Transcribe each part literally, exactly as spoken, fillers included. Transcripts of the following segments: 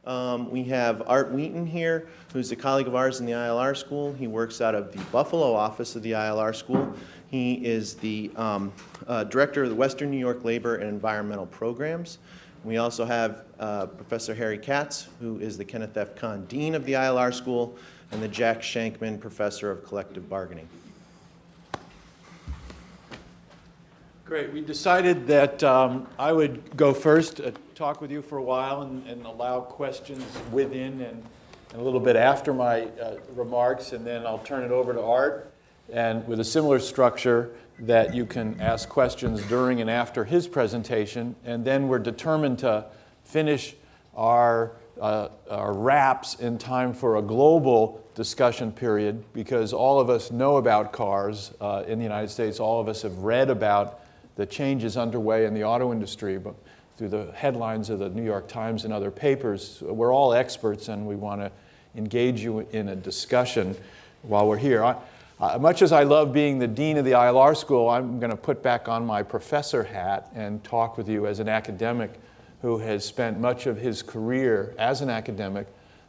Um, we have Art Wheaton here, who's a colleague of ours in the I L R school. He works out of the Buffalo office of the I L R school. He is the um, uh, director of the Western New York Labor and Environmental Programs. We also have uh, Professor Harry Katz, who is the Kenneth F. Kahn Dean of the I L R school, and the Jack Shankman Professor of Collective Bargaining. Great. We decided that um, I would go first, uh, talk with you for a while, and, and allow questions within and, and a little bit after my uh, remarks, and then I'll turn it over to Art, and with a similar structure that you can ask questions during and after his presentation, and then we're determined to finish our, uh, our wraps in time for a global discussion period, because all of us know about cars uh, in the United States. All of us have read about the changes underway in the auto industry, but through the headlines of the New York Times and other papers. We're all experts, and we want to engage you in a discussion while we're here. I, uh, much as I love being the dean of the I L R school, I'm going to put back on my professor hat and talk with you as an academic who has spent much of his career as an academic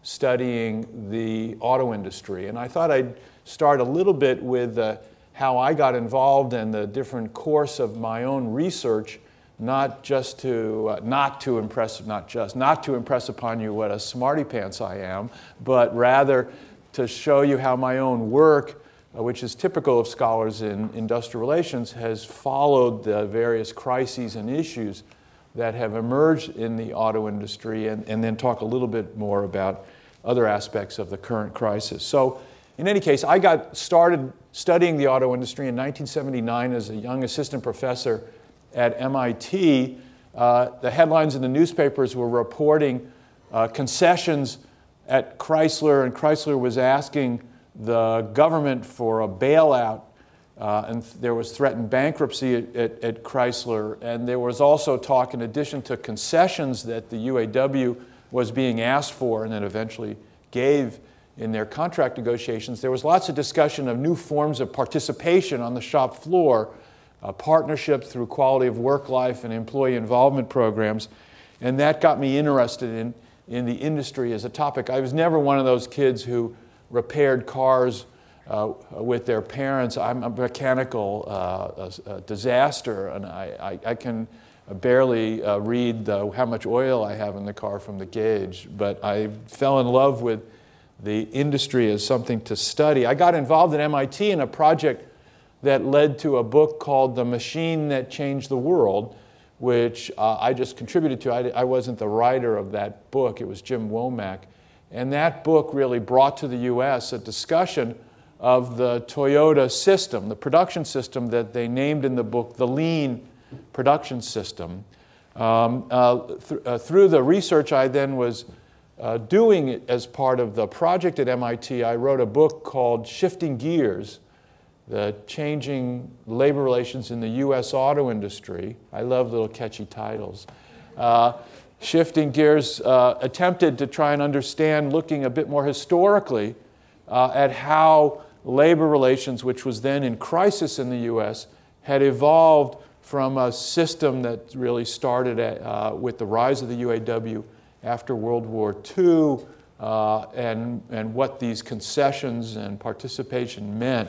studying the auto industry. And I thought I'd start a little bit with uh, how I got involved in the different course of my own research, not just to, uh, not to impress, not just, not to impress upon you what a smarty pants I am, but rather to show you how my own work, uh, which is typical of scholars in industrial relations, has followed the various crises and issues that have emerged in the auto industry, and, and then talk a little bit more about other aspects of the current crisis. So, in any case, I got started studying the auto industry in nineteen seventy-nine as a young assistant professor at M I T. Uh, the headlines in the newspapers were reporting uh, concessions at Chrysler, and Chrysler was asking the government for a bailout, uh, and there was threatened bankruptcy at, at, at Chrysler. And there was also talk, in addition to concessions that the U A W was being asked for and then eventually gave in their contract negotiations, there was lots of discussion of new forms of participation on the shop floor, uh, partnership through quality of work life and employee involvement programs, and that got me interested in, in the industry as a topic. I was never one of those kids who repaired cars uh, with their parents. I'm a mechanical uh, a, a disaster, and I, I, I can barely uh, read the, how much oil I have in the car from the gauge, but I fell in love with the industry as something to study. I got involved at M I T in a project that led to a book called The Machine That Changed the World, which uh, I just contributed to. I, I wasn't the writer of that book. It was Jim Womack. And that book really brought to the U S a discussion of the Toyota system, the production system that they named in the book the Lean production system. Um, uh, th- uh, through the research I then was Uh, doing it as part of the project at M I T, I wrote a book called Shifting Gears, The Changing Labor Relations in the U S Auto Industry. I love little catchy titles. Uh, Shifting Gears uh, attempted to try and understand, looking a bit more historically, uh, at how labor relations, which was then in crisis in the U S, had evolved from a system that really started at, uh, with the rise of the U A W after World War Two, uh, and, and what these concessions and participation meant.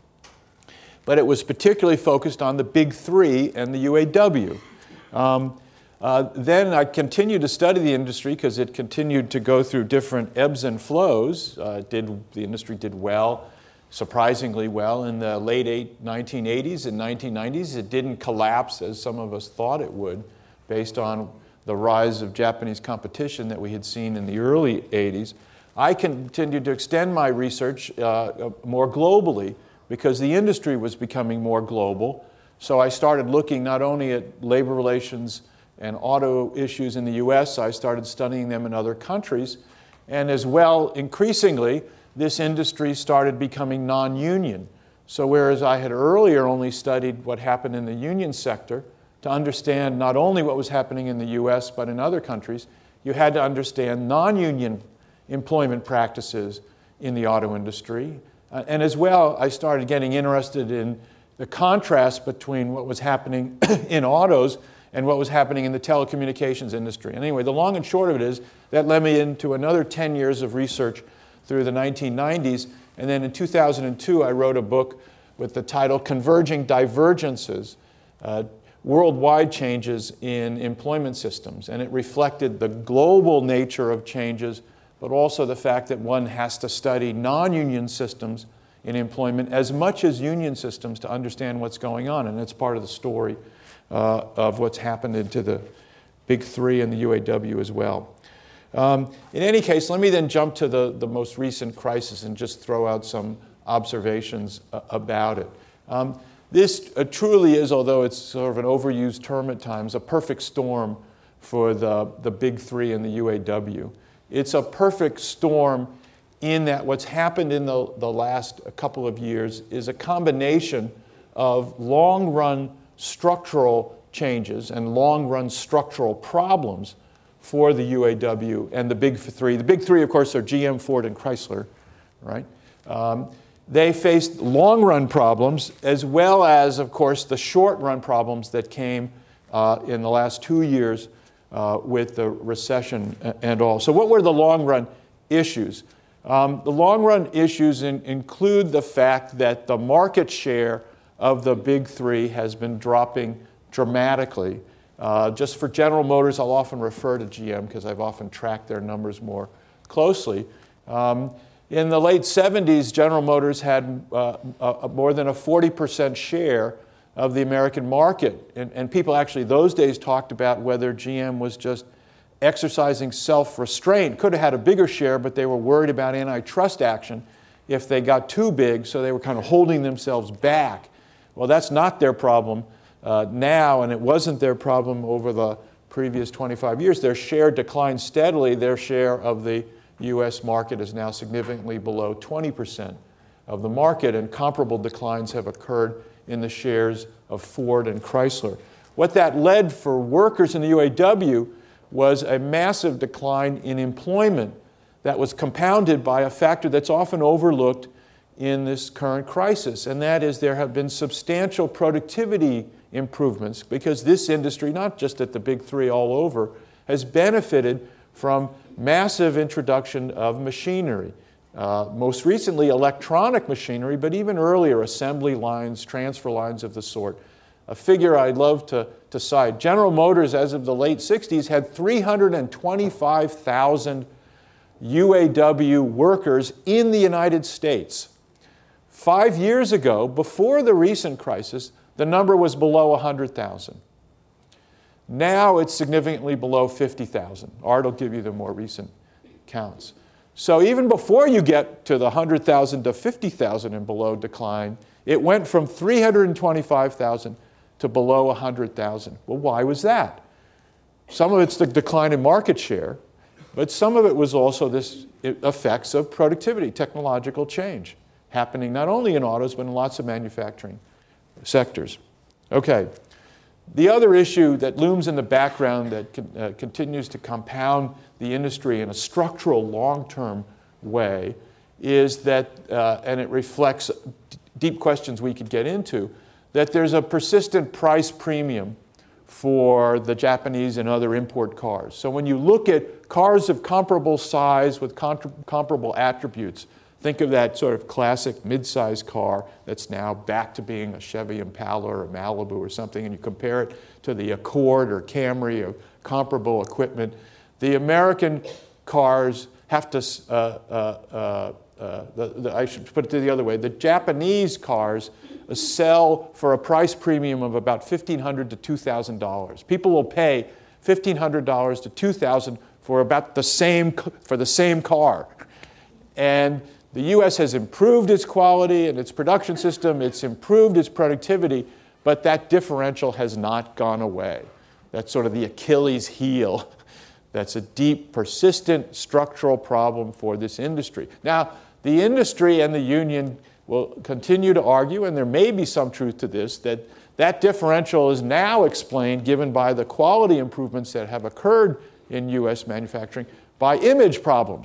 But it was particularly focused on the Big Three and the U A W. Um, uh, then I continued to study the industry because it continued to go through different ebbs and flows. Uh, did, the industry did well, surprisingly well, in the late eight, nineteen eighties and nineteen nineties. It didn't collapse as some of us thought it would, based on the rise of Japanese competition that we had seen in the early eighties. I continued to extend my research uh, more globally because the industry was becoming more global. So I started looking not only at labor relations and auto issues in the U S, I started studying them in other countries. And as well, increasingly, this industry started becoming non-union. So whereas I had earlier only studied what happened in the union sector, to understand not only what was happening in the U S, but in other countries, you had to understand non-union employment practices in the auto industry. Uh, and as well, I started getting interested in the contrast between what was happening in autos and what was happening in the telecommunications industry. And anyway, the long and short of it is that led me into another ten years of research through the nineteen nineties. And then in two thousand two, I wrote a book with the title Converging Divergences, uh, Worldwide Changes in Employment Systems. And it reflected the global nature of changes, but also the fact that one has to study non-union systems in employment as much as union systems to understand what's going on. And it's part of the story uh, of what's happened into the Big Three and the U A W as well. Um, in any case, let me then jump to the, the most recent crisis and just throw out some observations uh, about it. Um, this uh, truly is, although it's sort of an overused term at times, a perfect storm for the, the Big Three and the U A W. It's a perfect storm in that what's happened in the, the last couple of years is a combination of long-run structural changes and long-run structural problems for the U A W and the Big Three. The Big Three, of course, are G M, Ford, and Chrysler, right? Um, they faced long-run problems as well as, of course, the short-run problems that came uh, in the last two years uh, with the recession and all. So what were the long-run issues? Um, the long-run issues in, include the fact that the market share of the Big Three has been dropping dramatically. Uh, just for General Motors, I'll often refer to G M because I've often tracked their numbers more closely. Um, in the late seventies, General Motors had uh, a, more than a forty percent share of the American market. And, and people actually those days talked about whether G M was just exercising self-restraint. Could have had a bigger share, but they were worried about antitrust action if they got too big, so they were kind of holding themselves back. Well, that's not their problem. Uh, now, and it wasn't their problem over the previous twenty-five years, their share declined steadily. Their share of the U S market is now significantly below twenty percent of the market, and comparable declines have occurred in the shares of Ford and Chrysler. What that led for workers in the U A W was a massive decline in employment that was compounded by a factor that's often overlooked in this current crisis, and that is there have been substantial productivity improvements because this industry, not just at the Big Three all over, has benefited from massive introduction of machinery. Uh, most recently, electronic machinery, but even earlier, assembly lines, transfer lines of the sort. A figure I'd love to, to cite. General Motors, as of the late sixties, had three hundred twenty-five thousand U A W workers in the United States. Five years ago, before the recent crisis, the number was below one hundred thousand. Now it's significantly below fifty thousand. Art will give you the more recent counts. So even before you get to the one hundred thousand to fifty thousand and below decline, it went from three hundred twenty-five thousand to below one hundred thousand. Well, why was that? Some of it's the decline in market share, but some of it was also this effects of productivity, technological change, happening not only in autos, but in lots of manufacturing sectors. Okay. The other issue that looms in the background that con- uh, continues to compound the industry in a structural, long-term way is that, uh, and it reflects d- deep questions we could get into, that there's a persistent price premium for the Japanese and other import cars. So when you look at cars of comparable size with con- comparable attributes, think of that sort of classic mid-size car that's now back to being a Chevy Impala or a Malibu or something, and you compare it to the Accord or Camry of comparable equipment. The American cars have to, uh, uh, uh, uh, the, the, I should put it the other way, the Japanese cars sell for a price premium of about fifteen hundred dollars to two thousand dollars. People will pay fifteen hundred dollars to two thousand dollars for about the same, for the same car. And the U S has improved its quality and its production system, it's improved its productivity, but that differential has not gone away. That's sort of the Achilles heel. That's a deep, persistent structural problem for this industry. Now, the industry and the union will continue to argue, and there may be some truth to this, that that differential is now explained, given by the quality improvements that have occurred in U S manufacturing, by image problems.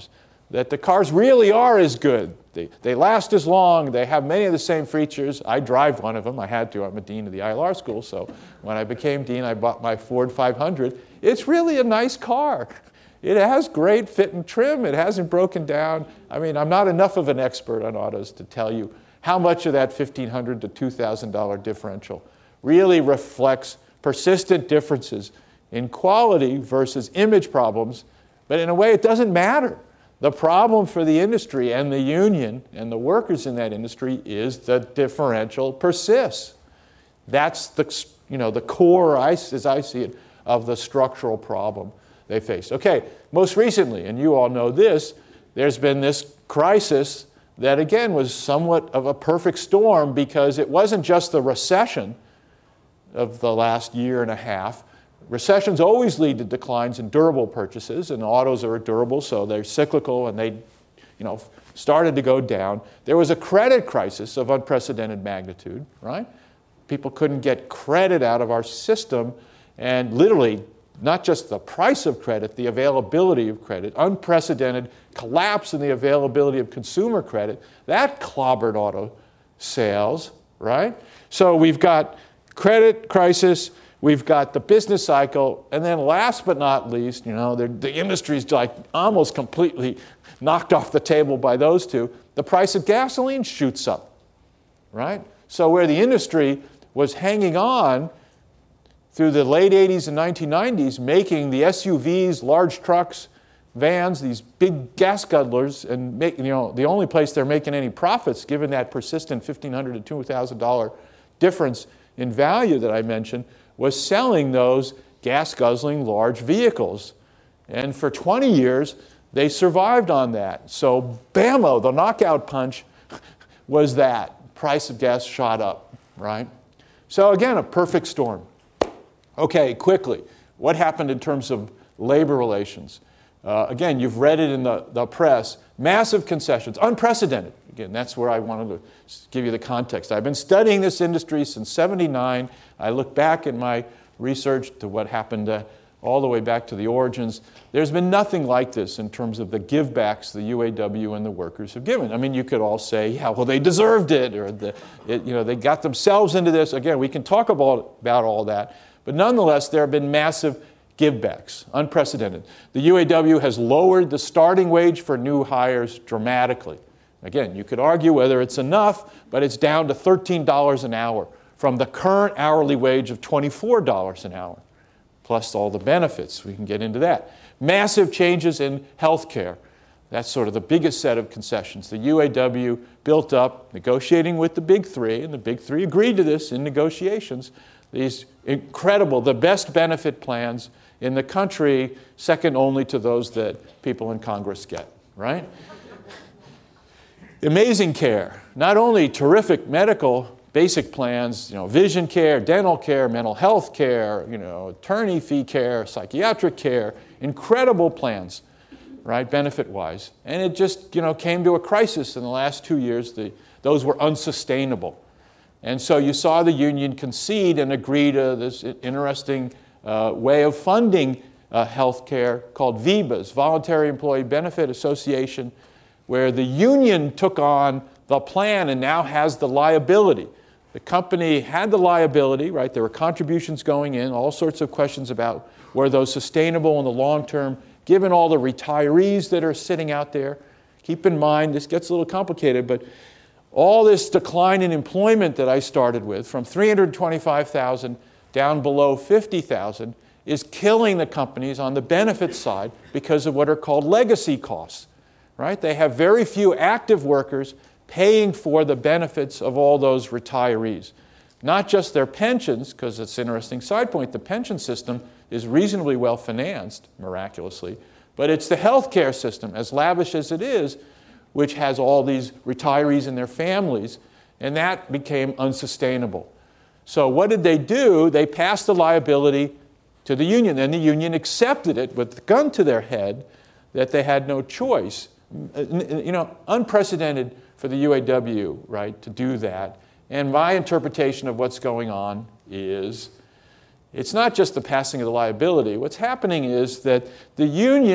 that the cars really are as good. They, they last as long. They have many of the same features. I drive one of them. I had to. I'm a dean of the I L R school. So when I became dean, I bought my Ford five hundred. It's really a nice car. It has great fit and trim. It hasn't broken down. I mean, I'm not enough of an expert on autos to tell you how much of that fifteen hundred dollars to two thousand dollars differential really reflects persistent differences in quality versus image problems. But in a way, it doesn't matter. The problem for the industry and the union and the workers in that industry is the differential persists. That's the, you know, the core, as I see it, of the structural problem they face. Okay, most recently, and you all know this, there's been this crisis that, again, was somewhat of a perfect storm because it wasn't just the recession of the last year and a half. Recessions always lead to declines in durable purchases, and autos are durable, so they're cyclical, and they, you know, started to go down. There was a credit crisis of unprecedented magnitude, right? People couldn't get credit out of our system, and literally, not just the price of credit, the availability of credit, unprecedented collapse in the availability of consumer credit, that clobbered auto sales, right? So we've got credit crisis, we've got the business cycle, and then last but not least, you know, the, the industry's like almost completely knocked off the table by those two. The price of gasoline shoots up, right? So where the industry was hanging on through the late eighties and nineteen nineties, making the S U Vs, large trucks, vans, these big gas guzzlers, and make, you know, the only place they're making any profits, given that persistent fifteen hundred dollars to two thousand dollars difference in value that I mentioned, was selling those gas-guzzling large vehicles. And for twenty years, they survived on that. So bammo, the knockout punch was that. Price of gas shot up, right? So again, a perfect storm. Okay, quickly, what happened in terms of labor relations? Uh, again, you've read it in the, the press. Massive concessions, unprecedented. Again, that's where I wanted to give you the context. I've been studying this industry since seventy-nine. I look back in my research to what happened uh, all the way back to the origins. There's been nothing like this in terms of the givebacks the U A W and the workers have given. I mean, you could all say, yeah, well, they deserved it, or the, it, you know, they got themselves into this. Again, we can talk about, about all that. But nonetheless, there have been massive givebacks, unprecedented. The U A W has lowered the starting wage for new hires dramatically. Again, you could argue whether it's enough, but it's down to thirteen dollars an hour from the current hourly wage of twenty-four dollars an hour, plus all the benefits. We can get into that. Massive changes in health care. That's sort of the biggest set of concessions. The U A W built up, negotiating with the big three, and the big three agreed to this in negotiations, these incredible, the best benefit plans in the country, second only to those that people in Congress get, right? Amazing care. Not only terrific medical basic plans, you know, vision care, dental care, mental health care, you know, attorney fee care, psychiatric care, incredible plans, right, benefit-wise. And it just, you know, came to a crisis in the last two years. The, those were unsustainable. And so you saw the union concede and agree to this interesting uh, way of funding uh, health care called V B A S, Voluntary Employee Benefit Association, where the union took on the plan and now has the liability. The company had the liability, right? There were contributions going in, all sorts of questions about were those sustainable in the long term, given all the retirees that are sitting out there. Keep in mind, this gets a little complicated, but all this decline in employment that I started with, from three hundred twenty-five thousand down below fifty thousand, is killing the companies on the benefit side because of what are called legacy costs, right? They have very few active workers paying for the benefits of all those retirees. Not just their pensions, because it's an interesting side point, the pension system is reasonably well financed, miraculously, but it's the healthcare system, as lavish as it is, which has all these retirees and their families, and that became unsustainable. So what did they do? They passed the liability to the union, and the union accepted it with the gun to their head that they had no choice. You know, unprecedented for the U A W, right, to do that. And my interpretation of what's going on is it's not just the passing of the liability. What's happening is that the union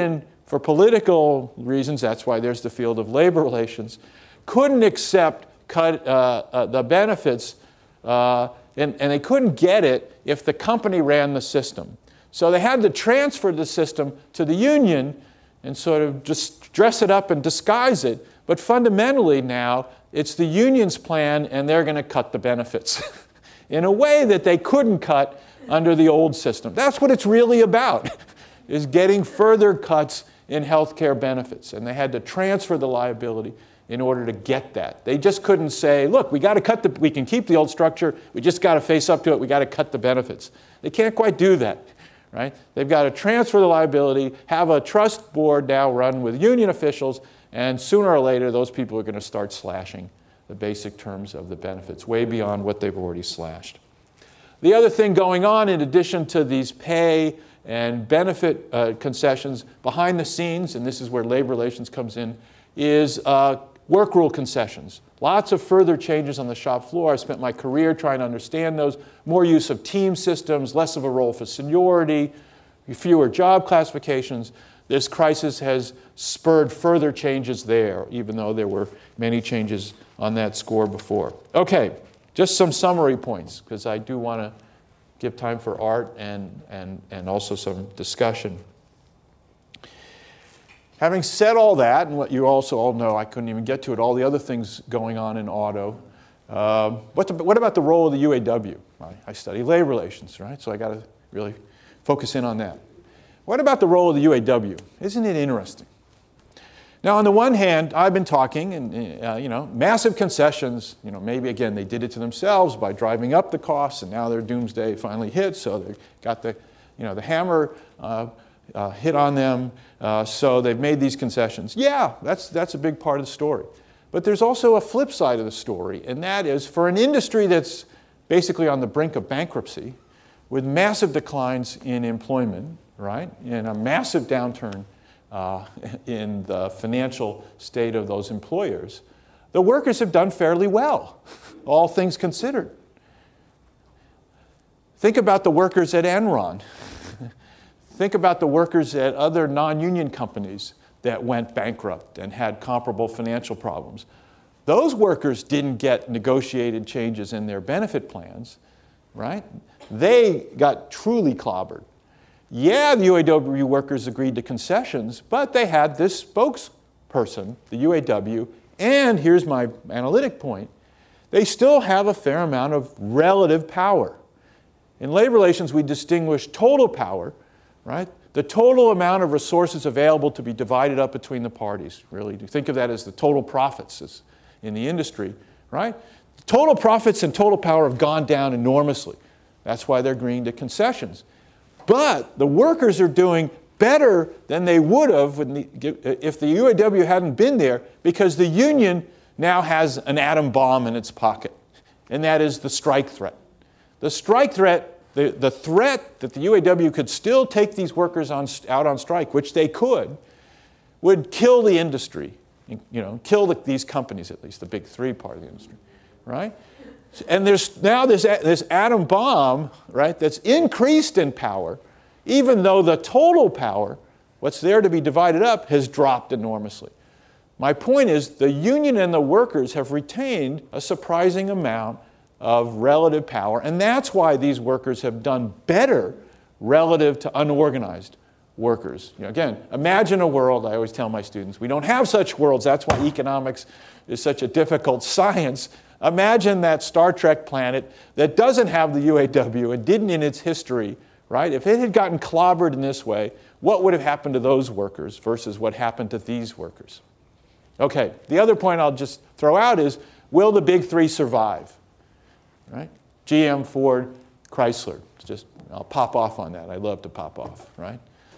for political reasons, that's why there's the field of labor relations, couldn't accept cut, uh, uh, the benefits, uh, and, and they couldn't get it if the company ran the system. So they had to transfer the system to the union and sort of just dress it up and disguise it. But fundamentally now, it's the union's plan, and they're going to cut the benefits in a way that they couldn't cut under the old system. That's what it's really about, is getting further cuts in health care benefits. And they had to transfer the liability in order to get that. They just couldn't say, look, we got to cut the, we can keep the old structure, we just got to face up to it, we got to cut the benefits. They can't quite do that, right? They've got to transfer the liability, have a trust board now run with union officials, and sooner or later those people are going to start slashing the basic terms of the benefits, way beyond what they've already slashed. The other thing going on, in addition to these pay and benefit uh, concessions behind the scenes, and this is where labor relations comes in, is uh, work rule concessions. Lots of further changes on the shop floor. I spent my career trying to understand those. More use of team systems, less of a role for seniority, fewer job classifications. This crisis has spurred further changes there, even though there were many changes on that score before. Okay, just some summary points, because I do want to give time for art and, and, and also some discussion. Having said all that, and what you also all know, I couldn't even get to it, all the other things going on in auto, uh, what, the, what about the role of the U A W? I, I study labor relations, right? So I got to really focus in on that. What about the role of the U A W? Isn't it interesting? Now, on the one hand, I've been talking, and uh, you know, massive concessions. You know, maybe again they did it to themselves by driving up the costs, and now their doomsday finally hit. So they got the, you know, the hammer uh, uh, hit on them. Uh, so they've made these concessions. Yeah, that's that's a big part of the story. But there's also a flip side of the story, and that is for an industry that's basically on the brink of bankruptcy, with massive declines in employment, right, and a massive downturn Uh, in the financial state of those employers, the workers have done fairly well, all things considered. Think about the workers at Enron. Think about the workers at other non-union companies that went bankrupt and had comparable financial problems. Those workers didn't get negotiated changes in their benefit plans, right? They got truly clobbered. Yeah, the U A W workers agreed to concessions, but they had this spokesperson, the U A W, and here's my analytic point, they still have a fair amount of relative power. In labor relations, we distinguish total power, right? The total amount of resources available to be divided up between the parties, really. Think of that as the total profits in the industry, right? Total profits and total power have gone down enormously. That's why they're agreeing to concessions. But the workers are doing better than they would have if the U A W hadn't been there, because the union now has an atom bomb in its pocket, and that is the strike threat. The strike threat, the, the threat that the U A W could still take these workers on, out on strike, which they could, would kill the industry, you know, kill the, these companies, at least the big three part of the industry, right? And there's now this, this atom bomb, right, that's increased in power, even though the total power, what's there to be divided up, has dropped enormously. My point is the union and the workers have retained a surprising amount of relative power, and that's why these workers have done better relative to unorganized workers. You know, again, imagine a world, I always tell my students, we don't have such worlds, that's why economics is such a difficult science. Imagine that Star Trek planet that doesn't have the U A W and didn't in its history, right? If it had gotten clobbered in this way, what would have happened to those workers versus what happened to these workers? Okay, the other point I'll just throw out is, will the big three survive? Right? G M, Ford, Chrysler. Just, I'll pop off on that. I love to pop off, right?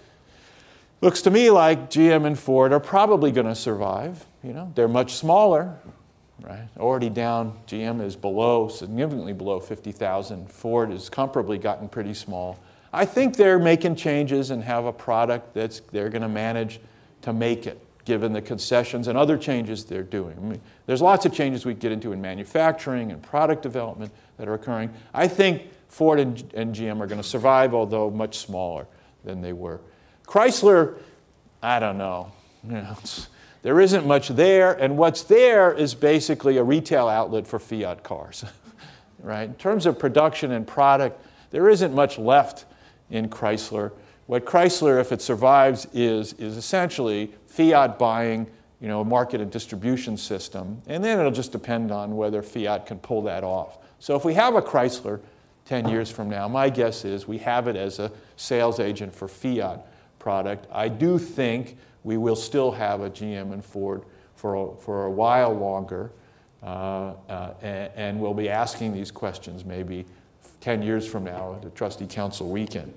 Looks to me like G M and Ford are probably going to survive. You know, they're much smaller. Right? Already down, G M is below, significantly below fifty thousand. Ford has comparably gotten pretty small. I think they're making changes and have a product that's they're going to manage to make it, given the concessions and other changes they're doing. I mean, there's lots of changes we get into in manufacturing and product development that are occurring. I think Ford and, and G M are going to survive, although much smaller than they were. Chrysler, I don't know. You know, it's, there isn't much there, and what's there is basically a retail outlet for Fiat cars, right? In terms of production and product, there isn't much left in Chrysler. What Chrysler, if it survives, is, is essentially Fiat buying, you know, a market and distribution system, and then it'll just depend on whether Fiat can pull that off. So if we have a Chrysler ten years from now, my guess is we have it as a sales agent for Fiat product. I do think we will still have a G M and Ford for a, for a while longer, uh, uh, and, and we'll be asking these questions maybe ten years from now at the Trustee Council weekend.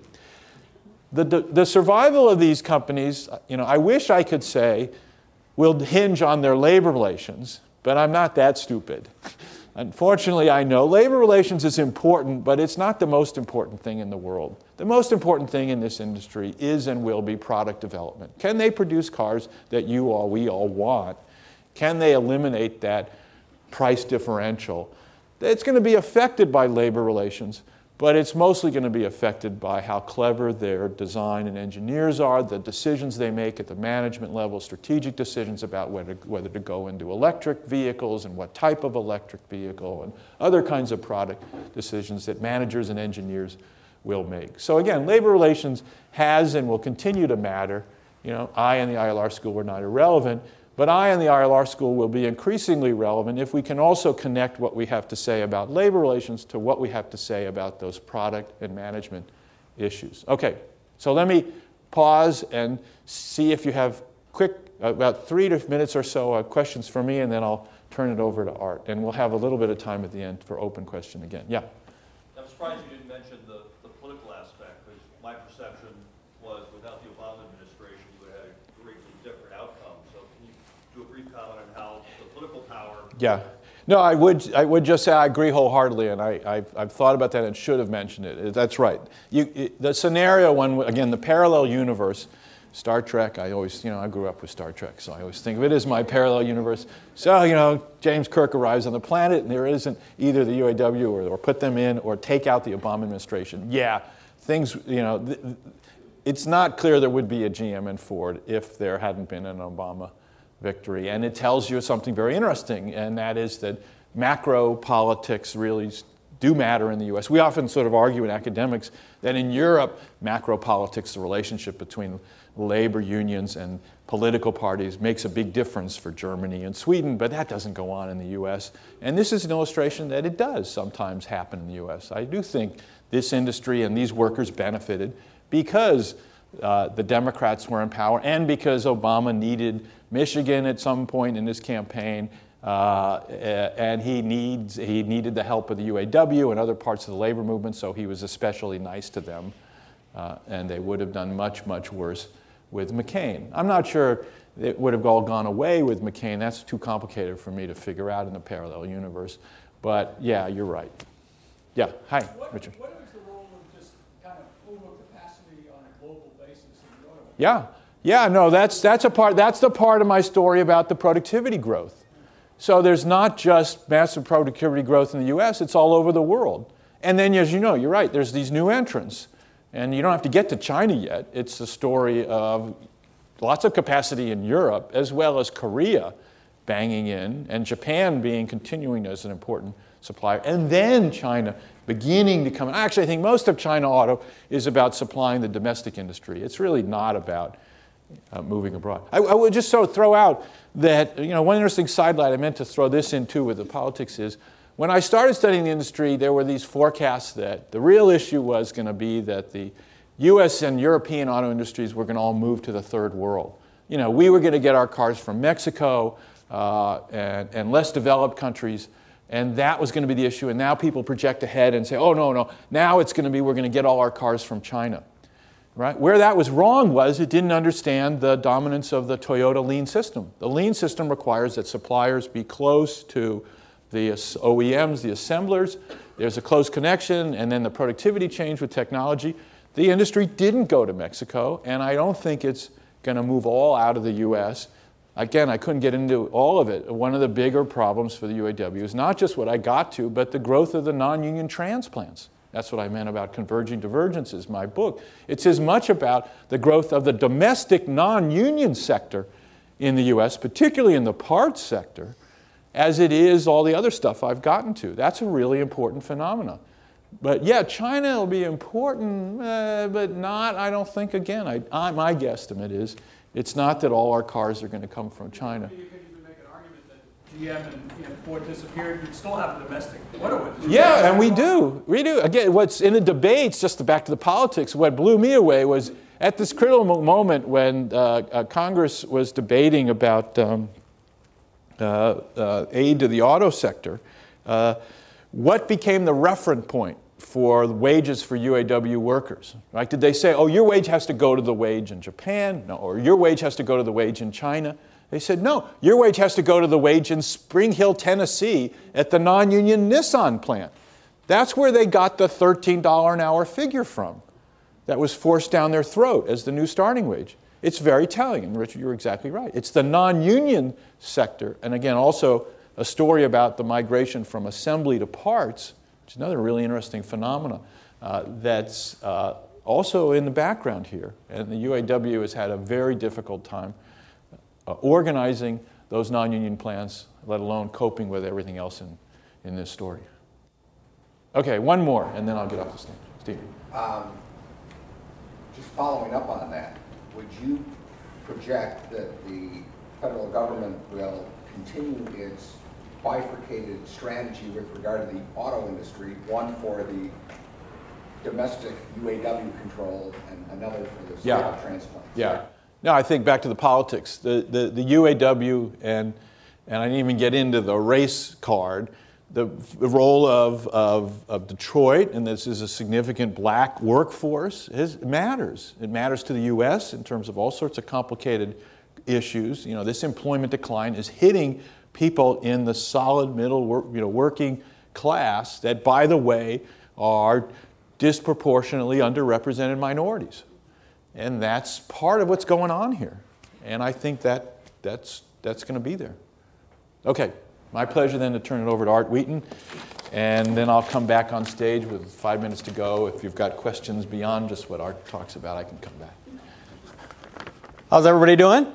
The, the, the survival of these companies, you know, I wish I could say will hinge on their labor relations, but I'm not that stupid. Unfortunately, I know labor relations is important, but it's not the most important thing in the world. The most important thing in this industry is and will be product development. Can they produce cars that you all, we all want? Can they eliminate that price differential? It's going to be affected by labor relations, but it's mostly going to be affected by how clever their design and engineers are, the decisions they make at the management level, strategic decisions about whether, whether to go into electric vehicles and what type of electric vehicle, and other kinds of product decisions that managers and engineers will make. So again, labor relations has and will continue to matter. You know, I and the I L R school were not irrelevant, but I and the I L R school will be increasingly relevant if we can also connect what we have to say about labor relations to what we have to say about those product and management issues. Okay, so let me pause and see if you have quick, about three minutes or so of questions for me, and then I'll turn it over to Art. And we'll have a little bit of time at the end for open question again. Yeah? I'm surprised you didn't mention the, the political aspect, because my perception was without the Obama administration, you would have had a greatly different outcome. So can you do a brief comment on how the political power... Yeah. No, I would, I would just say I agree wholeheartedly, and I, I've, I've thought about that and should have mentioned it. That's right. You, it, the scenario, when, again, the parallel universe, Star Trek, I always, you know, I grew up with Star Trek, so I always think of it as my parallel universe. So, you know, James Kirk arrives on the planet, and there isn't either the U A W or, or put them in or take out the Obama administration. Yeah, things, you know, th- it's not clear there would be a G M and Ford if there hadn't been an Obama victory. And it tells you something very interesting, and that is that macro politics really do matter in the U S. We often sort of argue in academics that in Europe, macro politics, the relationship between labor unions and political parties, makes a big difference for Germany and Sweden, but that doesn't go on in the U S. And this is an illustration that it does sometimes happen in the U S. I do think this industry and these workers benefited because uh, the Democrats were in power and because Obama needed Michigan at some point in his campaign, uh, and he needs he needed the help of the U A W and other parts of the labor movement, so he was especially nice to them, uh, and they would have done much, much worse with McCain. I'm not sure it would have all gone away with McCain. That's too complicated for me to figure out in the parallel universe, but yeah, you're right. Yeah, hi, what, Richard. What is the role of just kind of overcapacity on a global basis in the automobile? Yeah. Yeah, no, that's, that's, a part, that's the part of my story about the productivity growth. So there's not just massive productivity growth in the U S, it's all over the world. And then, as you know, you're right, there's these new entrants. And you don't have to get to China yet. It's the story of lots of capacity in Europe, as well as Korea banging in, and Japan being continuing as an important supplier. And then China beginning to come. Actually, I think most of China Auto is about supplying the domestic industry. It's really not about Uh, moving abroad. I, I would just sort of throw out that, you know, one interesting sidelight I meant to throw this in too with the politics is, when I started studying the industry, there were these forecasts that the real issue was going to be that the U S and European auto industries were going to all move to the third world. You know, we were going to get our cars from Mexico uh, and, and less developed countries, and that was going to be the issue. And now people project ahead and say, oh, no, no, now it's going to be we're going to get all our cars from China. Right? Where that was wrong was it didn't understand the dominance of the Toyota lean system. The lean system requires that suppliers be close to the O E Ms, the assemblers. There's a close connection, and then the productivity change with technology. The industry didn't go to Mexico, and I don't think it's going to move all out of the U S. Again, I couldn't get into all of it. One of the bigger problems for the U A W is not just what I got to, but the growth of the non-union transplants. That's what I meant about Converging Divergences, my book. It's as much about the growth of the domestic non-union sector in the U S, particularly in the parts sector, as it is all the other stuff I've gotten to. That's a really important phenomenon. But yeah, China will be important, uh, but not, I don't think, again, I, I, my guesstimate is, it's not that all our cars are going to come from China. You could even make an argument that G M and you know, Ford disappeared, you'd still have a domestic auto industry. Yeah, and we do. We do. Again, what's in the debates, just back to the politics, what blew me away was at this critical moment when uh, uh, Congress was debating about um, uh, uh, aid to the auto sector, uh, what became the reference point for wages for U A W workers? Right? Did they say, oh, your wage has to go to the wage in Japan? No. Or your wage has to go to the wage in China? They said, no, your wage has to go to the wage in Spring Hill, Tennessee at the non-union Nissan plant. That's where they got the thirteen dollars an hour figure from that was forced down their throat as the new starting wage. It's very telling, and Richard, you're exactly right. It's the non-union sector, and again, also a story about the migration from assembly to parts, which is another really interesting phenomenon uh, that's uh, also in the background here. And the U A W has had a very difficult time uh, organizing those non-union plants, let alone coping with everything else in, in this story. Okay, one more, and then I'll get off the stage. Steve. Um, just following up on that, would you project that the federal government will continue its bifurcated strategy with regard to the auto industry, one for the domestic U A W control and another for the Yeah. stock transplants? Yeah. No, I think back to the politics. The, the, the U A W, and, and I didn't even get into the race card, the, the role of, of, of Detroit, and this is a significant black workforce, is, matters. It matters to the U S in terms of all sorts of complicated issues. You know, this employment decline is hitting people in the solid middle work, you know, working class that, by the way, are disproportionately underrepresented minorities. And that's part of what's going on here. And I think that that's, that's going to be there. Okay, my pleasure then to turn it over to Art Wheaton, and then I'll come back on stage with five minutes to go. If you've got questions beyond just what Art talks about, I can come back. How's everybody doing?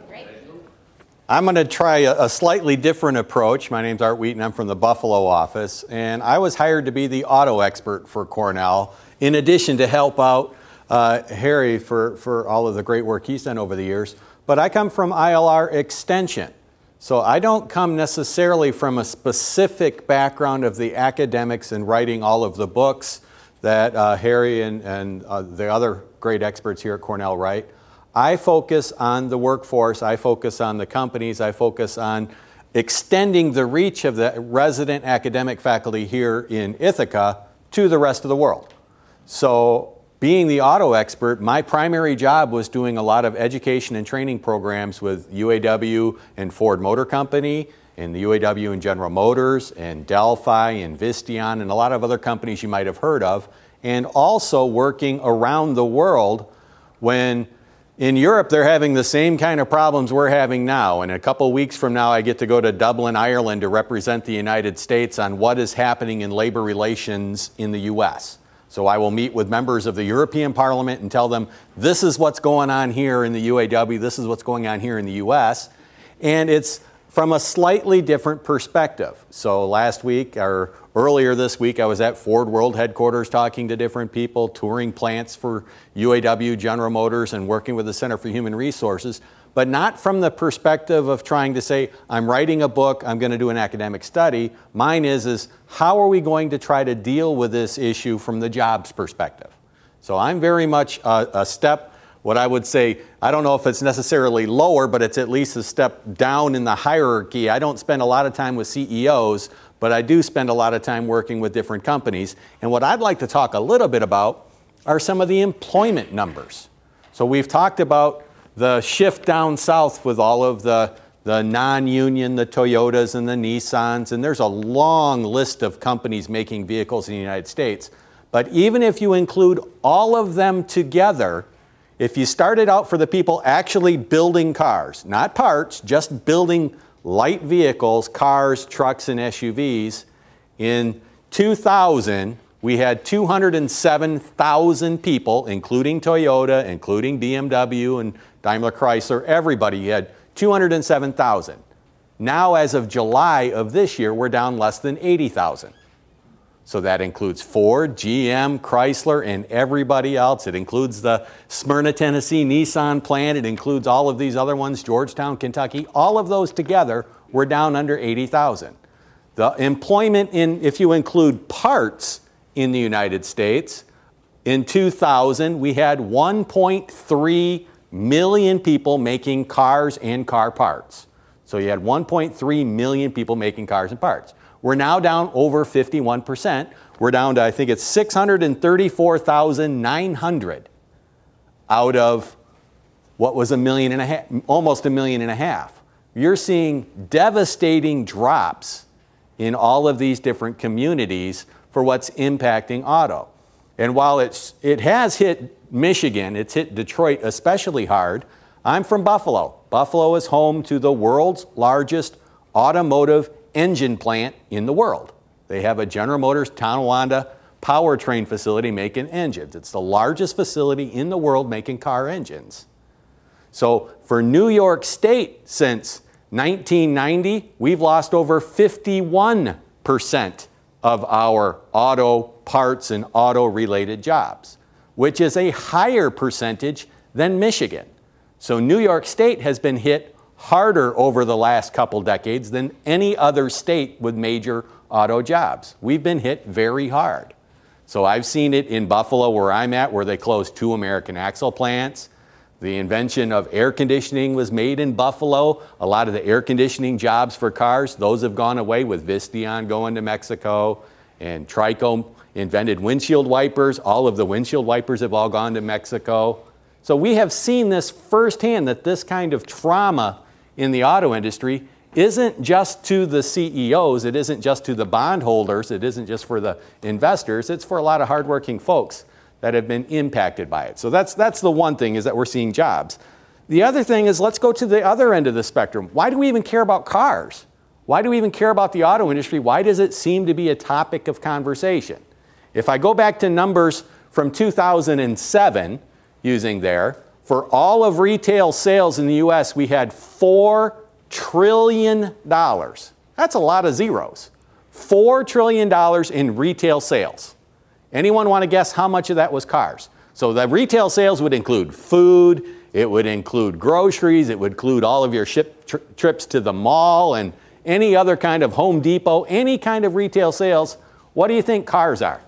I'm going to try a, a slightly different approach. My name's Art Wheaton. I'm from the Buffalo office, and I was hired to be the auto expert for Cornell, in addition to help out uh, Harry for, for all of the great work he's done over the years. But I come from I L R Extension, so I don't come necessarily from a specific background of the academics and writing all of the books that uh, Harry and, and uh, the other great experts here at Cornell write. I focus on the workforce, I focus on the companies, I focus on extending the reach of the resident academic faculty here in Ithaca to the rest of the world. So being the auto expert, my primary job was doing a lot of education and training programs with U A W and Ford Motor Company, and the U A W and General Motors, and Delphi, and Visteon, and a lot of other companies you might have heard of, and also working around the world when in Europe, they're having the same kind of problems we're having now. And a couple weeks from now, I get to go to Dublin, Ireland to represent the United States on what is happening in labor relations in the U S. So I will meet with members of the European Parliament and tell them, this is what's going on here in the U A W, this is what's going on here in the U S. And it's from a slightly different perspective. So last week, or earlier this week, I was at Ford World headquarters talking to different people, touring plants for U A W, General Motors, and working with the Center for Human Resources, but not from the perspective of trying to say, I'm writing a book, I'm going to do an academic study. Mine is, is how are we going to try to deal with this issue from the jobs perspective? So I'm very much a, a step, what I would say, I don't know if it's necessarily lower, but it's at least a step down in the hierarchy. I don't spend a lot of time with C E Os, but I do spend a lot of time working with different companies. And what I'd like to talk a little bit about are some of the employment numbers. So we've talked about the shift down south with all of the, the non-union, the Toyotas and the Nissans, and there's a long list of companies making vehicles in the United States. But even if you include all of them together, if you started out for the people actually building cars, not parts, just building light vehicles, cars, trucks, and S U Vs, in two thousand, we had two hundred seven thousand people, including Toyota, including B M W and Daimler Chrysler, everybody, you had two hundred seven thousand. Now, as of July of this year, we're down less than eighty thousand. So that includes Ford, G M, Chrysler, and everybody else. It includes the Smyrna, Tennessee Nissan plant. It includes all of these other ones, Georgetown, Kentucky. All of those together, we're down under eighty thousand. The employment in, if you include parts in the United States, in two thousand, we had one point three million people making cars and car parts. So you had one point three million people making cars and parts. We're now down over fifty-one percent. We're down to, I think it's six hundred thirty-four thousand nine hundred out of what was a million and a half, almost a million and a half. You're seeing devastating drops in all of these different communities for what's impacting auto. And while it's, it has hit Michigan, it's hit Detroit especially hard. I'm from Buffalo. Buffalo is home to the world's largest automotive engine plant in the world. They have a General Motors Tonawanda powertrain facility making engines. It's the largest facility in the world making car engines. So for New York State, since nineteen ninety, we've lost over fifty-one percent of our auto parts and auto-related jobs, which is a higher percentage than Michigan. So New York State has been hit harder over the last couple decades than any other state with major auto jobs. We've been hit very hard. So I've seen it in Buffalo, where I'm at, where they closed two American Axle plants. The invention of air conditioning was made in Buffalo. A lot of the air conditioning jobs for cars, those have gone away, with Visteon going to Mexico, and Trico invented windshield wipers. All of the windshield wipers have all gone to Mexico. So we have seen this firsthand, that this kind of trauma in the auto industry isn't just to the C E Os, it isn't just to the bondholders, it isn't just for the investors, it's for a lot of hardworking folks that have been impacted by it. So that's, that's the one thing, is that we're seeing jobs. The other thing is, let's go to the other end of the spectrum. Why do we even care about cars? Why do we even care about the auto industry? Why does it seem to be a topic of conversation? If I go back to numbers from two thousand seven, using there, for all of retail sales in the U S, we had four trillion dollars. That's a lot of zeros. four trillion dollars in retail sales. Anyone want to guess how much of that was cars? So the retail sales would include food, it would include groceries, it would include all of your ship tri- trips to the mall and any other kind of Home Depot, any kind of retail sales. What do you think cars are?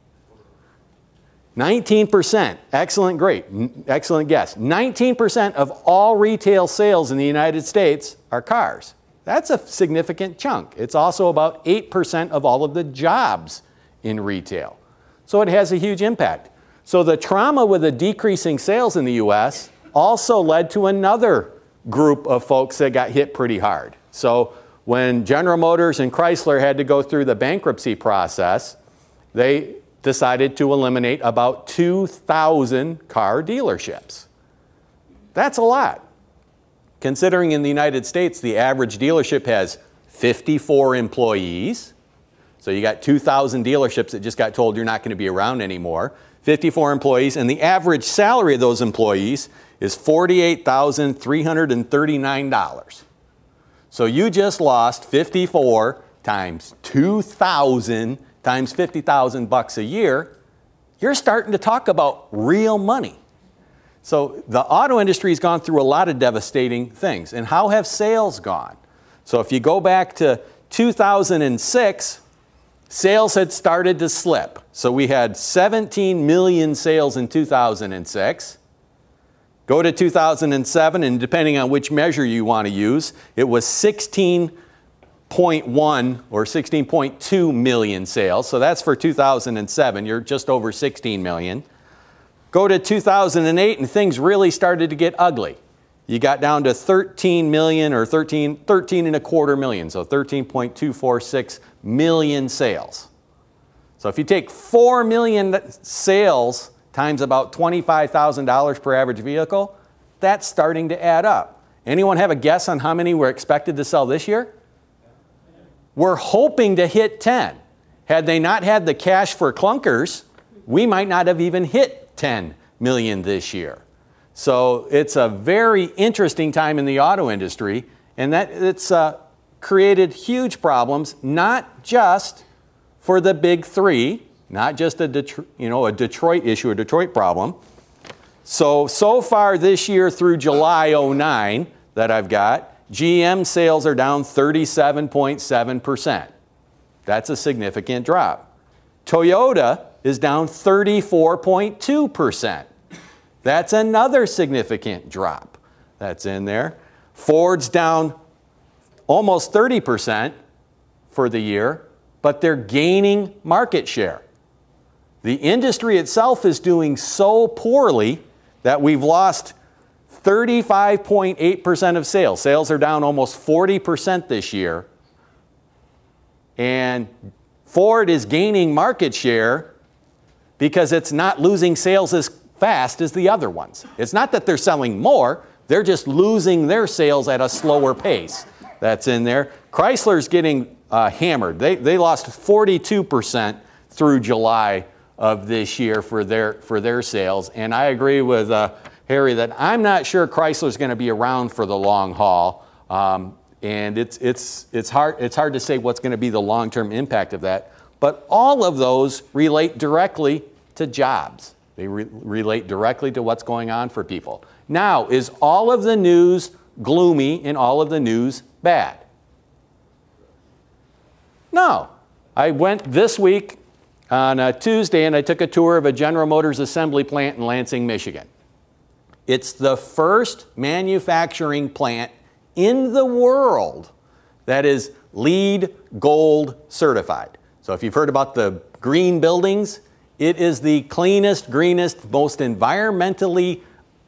nineteen percent. Excellent, great. Excellent guess. nineteen percent of all retail sales in the United States are cars. That's a significant chunk. It's also about eight percent of all of the jobs in retail. So it has a huge impact. So the trauma with the decreasing sales in the U S also led to another group of folks that got hit pretty hard. So when General Motors and Chrysler had to go through the bankruptcy process, they decided to eliminate about two thousand car dealerships. That's a lot. Considering in the United States, the average dealership has fifty-four employees. So you got two thousand dealerships that just got told you're not going to be around anymore. fifty-four employees, and the average salary of those employees is forty-eight thousand three hundred thirty-nine dollars. So you just lost fifty-four times two thousand times fifty thousand bucks a year. You're starting to talk about real money. So the auto industry has gone through a lot of devastating things. And how have sales gone? So if you go back to two thousand six, sales had started to slip. So we had seventeen million sales in two thousand six. Go to two thousand seven, and depending on which measure you want to use, it was sixteen point one or sixteen point two million sales. So that's for two thousand seven. You're just over sixteen million. Go to two thousand eight, and things really started to get ugly. You got down to thirteen million or thirteen, thirteen and a quarter million. So thirteen point two four six million sales. So if you take four million sales times about twenty-five thousand dollars per average vehicle, that's starting to add up. Anyone have a guess on how many we're expected to sell this year? We're hoping to hit ten. Had they not had the cash for clunkers, we might not have even hit ten million this year. So it's a very interesting time in the auto industry, and that it's uh, created huge problems, not just for the big three, not just a Detro- you know a Detroit issue, a Detroit problem. So so far this year through July oh nine that I've got, G M sales are down thirty-seven point seven percent. That's a significant drop. Toyota is down thirty-four point two percent. That's another significant drop that's in there. Ford's down almost thirty percent for the year, but they're gaining market share. The industry itself is doing so poorly that we've lost thirty-five point eight percent of sales. Sales are down almost forty percent this year. And Ford is gaining market share because it's not losing sales as fast as the other ones. It's not that they're selling more, they're just losing their sales at a slower pace. That's in there. Chrysler's getting uh, hammered. They, they lost forty-two percent through July of this year for their, for their sales. And I agree with uh, Harry that I'm not sure Chrysler's going to be around for the long haul. Um, and it's, it's, it's, hard, it's hard to say what's going to be the long-term impact of that. But all of those relate directly to jobs. They re- relate directly to what's going on for people. Now, is all of the news gloomy and all of the news bad? No. I went this week on a Tuesday and I took a tour of a General Motors assembly plant in Lansing, Michigan. It's the first manufacturing plant in the world that is LEED Gold certified. So if you've heard about the green buildings, it is the cleanest, greenest, most environmentally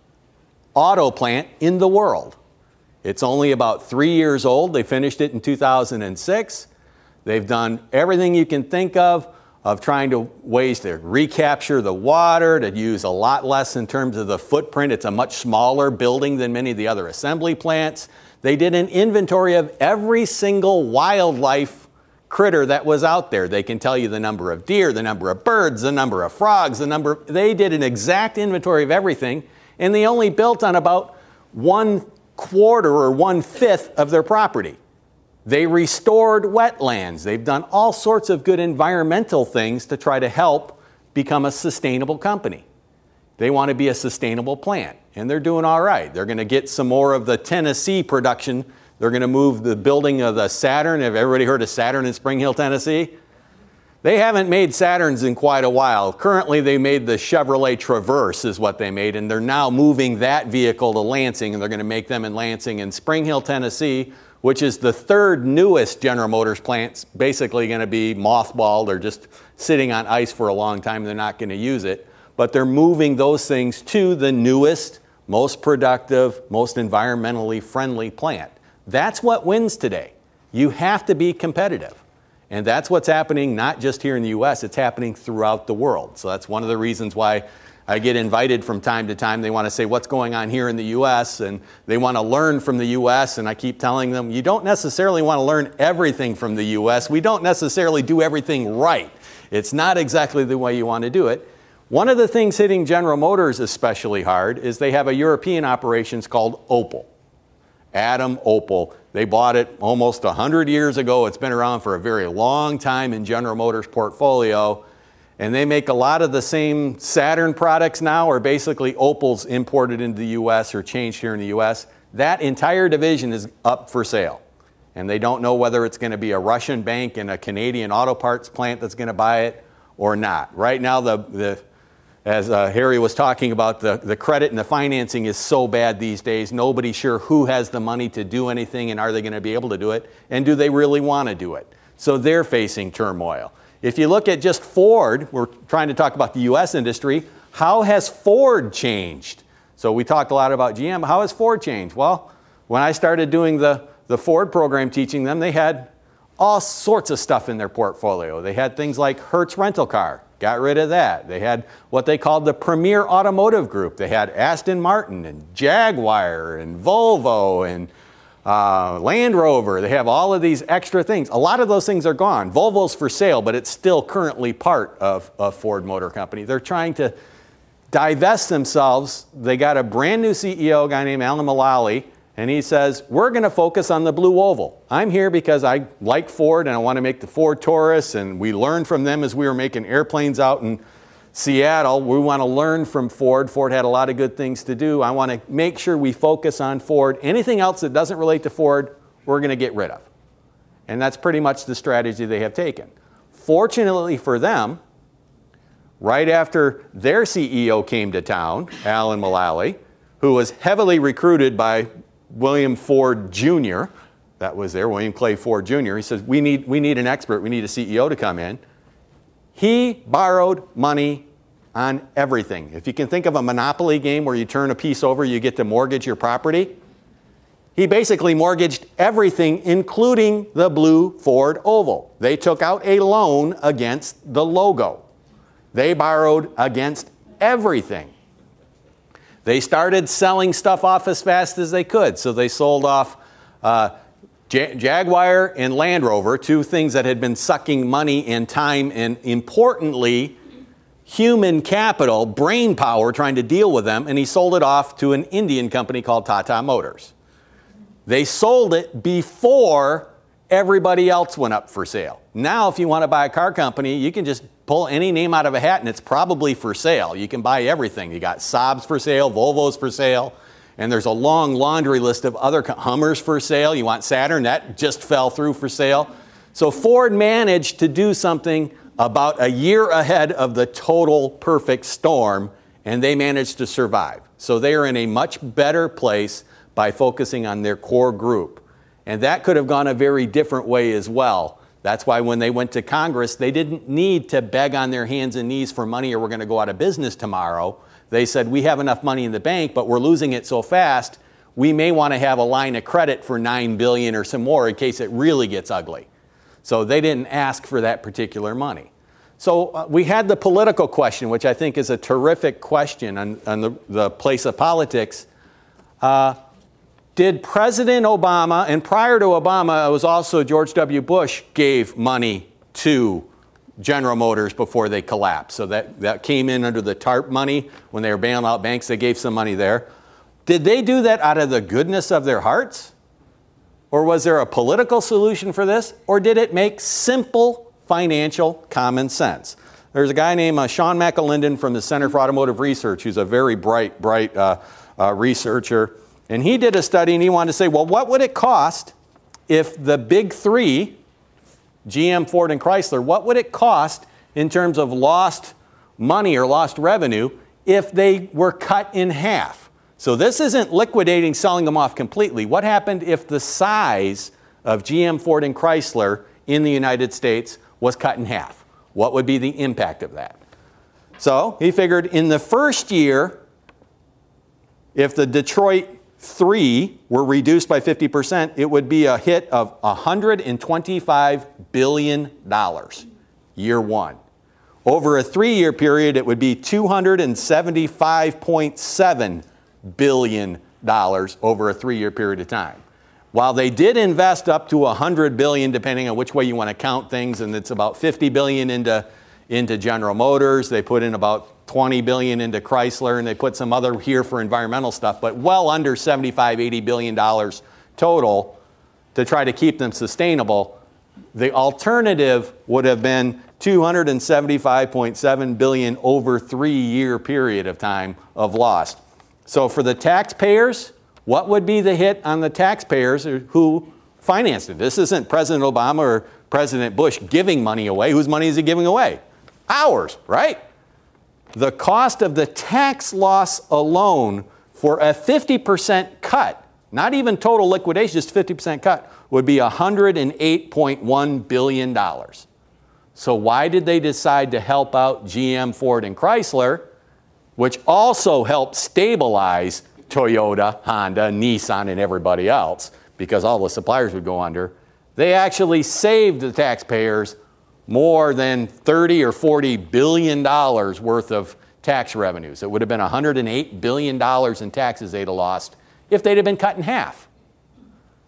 auto plant in the world. It's only about three years old. They finished it in two thousand six. They've done everything you can think of, of trying to ways to recapture the water, to use a lot less in terms of the footprint. It's a much smaller building than many of the other assembly plants. They did an inventory of every single wildlife critter that was out there. They can tell you the number of deer, the number of birds, the number of frogs, the number. They did an exact inventory of everything, and they only built on about one quarter or one fifth of their property. They restored wetlands. They've done all sorts of good environmental things to try to help become a sustainable company. They want to be a sustainable plant, and they're doing all right. They're going to get some more of the Tennessee production. They're going to move the building of the Saturn. Have everybody heard of Saturn in Spring Hill, Tennessee? They haven't made Saturns in quite a while. Currently, they made the Chevrolet Traverse is what they made, and they're now moving that vehicle to Lansing, and they're going to make them in Lansing. And Spring Hill, Tennessee, which is the third newest General Motors plant, basically going to be mothballed or just sitting on ice for a long time. They're not going to use it. But they're moving those things to the newest, most productive, most environmentally friendly plant. That's what wins today. You have to be competitive. And that's what's happening not just here in the U S, it's happening throughout the world. So that's one of the reasons why I get invited from time to time. They want to say what's going on here in the U S, and they want to learn from the U S, and I keep telling them, you don't necessarily want to learn everything from the U S. We don't necessarily do everything right. It's not exactly the way you want to do it. One of the things hitting General Motors especially hard is they have a European operations called Opel. Adam Opel. They bought it almost one hundred years ago. It's been around for a very long time in General Motors' portfolio. And they make a lot of the same Saturn products now, or basically Opel's imported into the U S or changed here in the U S. That entire division is up for sale. And they don't know whether it's going to be a Russian bank and a Canadian auto parts plant that's going to buy it or not. Right now, the, the as uh, Harry was talking about, the, the credit and the financing is so bad these days. Nobody's sure who has the money to do anything, and are they going to be able to do it, and do they really want to do it? So they're facing turmoil. If you look at just Ford, we're trying to talk about the U S industry, how has Ford changed? So we talked a lot about G M. How has Ford changed? Well, when I started doing the, the Ford program teaching them, they had all sorts of stuff in their portfolio. They had things like Hertz Rental Car, got rid of that. They had what they called the Premier Automotive Group. They had Aston Martin and Jaguar and Volvo and Uh, Land Rover, they have all of these extra things. A lot of those things are gone. Volvo's for sale, but it's still currently part of, of Ford Motor Company. They're trying to divest themselves. They got a brand new C E O, a guy named Alan Mulally, and he says, we're going to focus on the blue oval. I'm here because I like Ford and I want to make the Ford Taurus, and we learned from them as we were making airplanes out in Seattle. We want to learn from Ford. Ford had a lot of good things to do. I want to make sure we focus on Ford. Anything else that doesn't relate to Ford, we're going to get rid of. And that's pretty much the strategy they have taken. Fortunately for them, right after their C E O came to town, Alan Mulally, who was heavily recruited by William Ford Junior, that was there, William Clay Ford Junior, he says, we need, we need an expert, we need a C E O to come in. He borrowed money on everything. If you can think of a monopoly game where you turn a piece over, you get to mortgage your property. He basically mortgaged everything, including the blue Ford Oval. They took out a loan against the logo. They borrowed against everything. They started selling stuff off as fast as they could. So they sold off uh, Ja- Jaguar and Land Rover, two things that had been sucking money and time and, importantly, human capital, brain power, trying to deal with them, and he sold it off to an Indian company called Tata Motors. They sold it before everybody else went up for sale. Now, if you want to buy a car company, you can just pull any name out of a hat and it's probably for sale. You can buy everything. You got Saabs for sale, Volvo's for sale, and there's a long laundry list of other co- Hummers for sale. You want Saturn, that just fell through for sale. So Ford managed to do something about a year ahead of the total perfect storm, and they managed to survive. So they are in a much better place by focusing on their core group. And that could have gone a very different way as well. That's why when they went to Congress, they didn't need to beg on their hands and knees for money or we're going to go out of business tomorrow. They said, we have enough money in the bank, but we're losing it so fast, we may want to have a line of credit for nine billion dollars or some more in case it really gets ugly. So they didn't ask for that particular money. So uh, we had the political question, which I think is a terrific question on, on the, the place of politics. Uh, did President Obama, and prior to Obama, it was also George W. Bush, gave money to General Motors before they collapsed. So that, that came in under the TARP money. When they were bailing out banks, they gave some money there. Did they do that out of the goodness of their hearts? Or was there a political solution for this? Or did it make simple financial common sense? There's a guy named uh, Sean McAlinden from the Center for Automotive Research, who's a very bright, bright uh, uh, researcher. And he did a study and he wanted to say, well, what would it cost if the big three, G M, Ford, and Chrysler, what would it cost in terms of lost money or lost revenue if they were cut in half? So this isn't liquidating, selling them off completely. What happened if the size of G M, Ford, and Chrysler in the United States was cut in half? What would be the impact of that? So he figured in the first year, if the Detroit three were reduced by fifty percent, it would be a hit of one hundred twenty-five billion dollars, year one. Over a three-year period, it would be two hundred seventy-five point seven billion dollars over a three-year period of time. While they did invest up to one hundred billion dollars, depending on which way you want to count things, and it's about fifty billion dollars into, into General Motors, they put in about twenty billion dollars into Chrysler, and they put some other here for environmental stuff, but well under seventy-five, eighty billion dollars total to try to keep them sustainable. The alternative would have been two hundred seventy-five point seven billion dollars over three-year period of time of loss. So for the taxpayers, what would be the hit on the taxpayers who financed it? This isn't President Obama or President Bush giving money away. Whose money is he giving away? Ours, right? The cost of the tax loss alone for a fifty percent cut, not even total liquidation, just fifty percent cut, would be one hundred eight point one billion dollars. So why did they decide to help out G M, Ford, and Chrysler, which also helped stabilize Toyota, Honda, Nissan, and everybody else, because all the suppliers would go under? They actually saved the taxpayers more than thirty or forty billion dollars worth of tax revenues. It would have been one hundred eight billion dollars in taxes they'd have lost if they'd have been cut in half.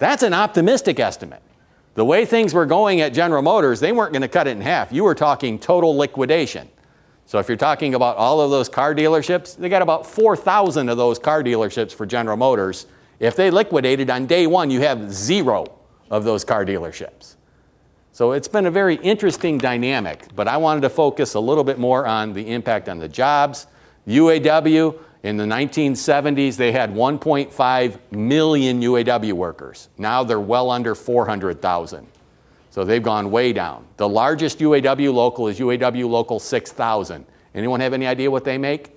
That's an optimistic estimate. The way things were going at General Motors, they weren't going to cut it in half. You were talking total liquidation. So if you're talking about all of those car dealerships, they got about four thousand of those car dealerships for General Motors. If they liquidated on day one, you have zero of those car dealerships. So it's been a very interesting dynamic, but I wanted to focus a little bit more on the impact on the jobs. U A W, in the nineteen seventies, they had one point five million U A W workers. Now they're well under four hundred thousand. So they've gone way down. The largest U A W local is U A W Local six thousand. Anyone have any idea what they make?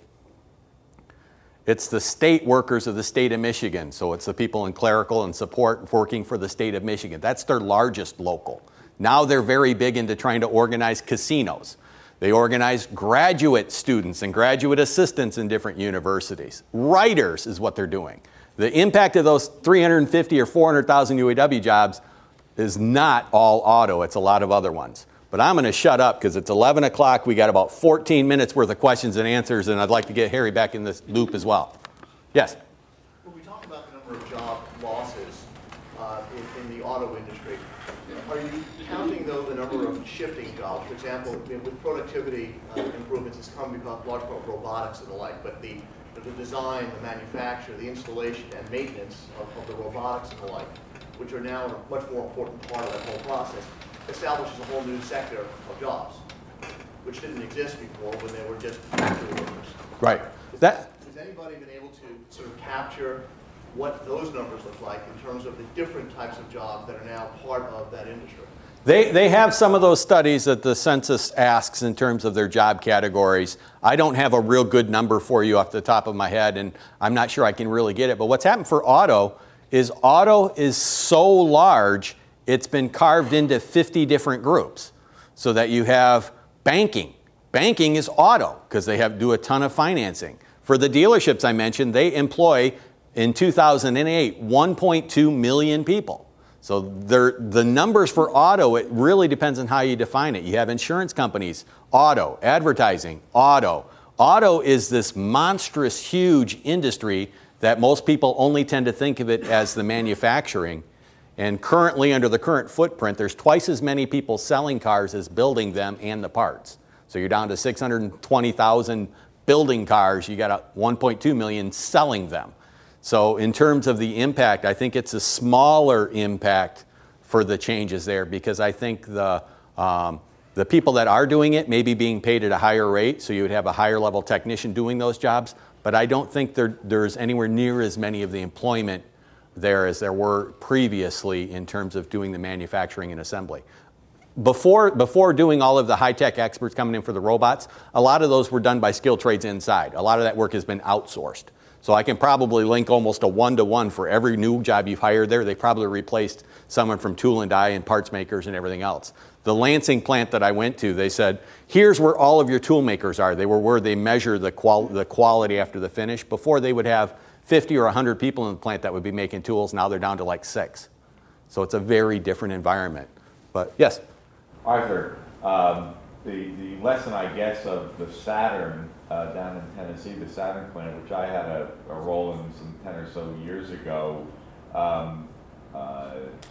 It's the state workers of the state of Michigan. So it's the people in clerical and support working for the state of Michigan. That's their largest local. Now they're very big into trying to organize casinos. They organize graduate students and graduate assistants in different universities. Writers is what they're doing. The impact of those three hundred fifty or four hundred thousand U A W jobs is not all auto. It's a lot of other ones. But I'm going to shut up because it's eleven o'clock. We got about fourteen minutes worth of questions and answers, and I'd like to get Harry back in this loop as well. Yes? When we talk about the number of job losses uh, in, in the auto industry, are you counting, though, the number of shifting jobs? For example, with productivity uh, improvements, it's come because large part of robotics and the like, but the, the design, the manufacture, the installation, and maintenance of, of the robotics and the like, which are now a much more important part of that whole process, establishes a whole new sector of jobs, which didn't exist before when they were just factory workers. Right. That, Has anybody been able to sort of capture what those numbers look like in terms of the different types of jobs that are now part of that industry? They, they have some of those studies that the census asks in terms of their job categories. I don't have a real good number for you off the top of my head, and I'm not sure I can really get it. But what's happened for auto is auto is so large, it's been carved into fifty different groups. So that you have banking. Banking is auto because they have do a ton of financing. For the dealerships I mentioned, they employ, in two thousand eight, one point two million people. So the numbers for auto, it really depends on how you define it. You have insurance companies, auto, advertising, auto. Auto is this monstrous, huge industry that most people only tend to think of it as the manufacturing. And currently, under the current footprint, there's twice as many people selling cars as building them and the parts. So you're down to six hundred twenty thousand building cars. You got one point two million selling them. So in terms of the impact, I think it's a smaller impact for the changes there because I think the, um, the people that are doing it may be being paid at a higher rate, so you would have a higher level technician doing those jobs, but I don't think there, there's anywhere near as many of the employment there as there were previously in terms of doing the manufacturing and assembly. Before, before doing all of the high-tech experts coming in for the robots, a lot of those were done by skilled trades inside. A lot of that work has been outsourced. So I can probably link almost a one-to-one for every new job you've hired there. They probably replaced someone from tool and die and parts makers and everything else. The Lansing plant that I went to, they said, here's where all of your tool makers are. They were where they measure the, qual the quality after the finish. Before they would have fifty or one hundred people in the plant that would be making tools. Now they're down to like six. So it's a very different environment. But yes? Arthur, um, the, the lesson, I guess, of the Saturn uh, down in Tennessee, the Saturn plant, which I had a, a role in some ten or so years ago, um, uh,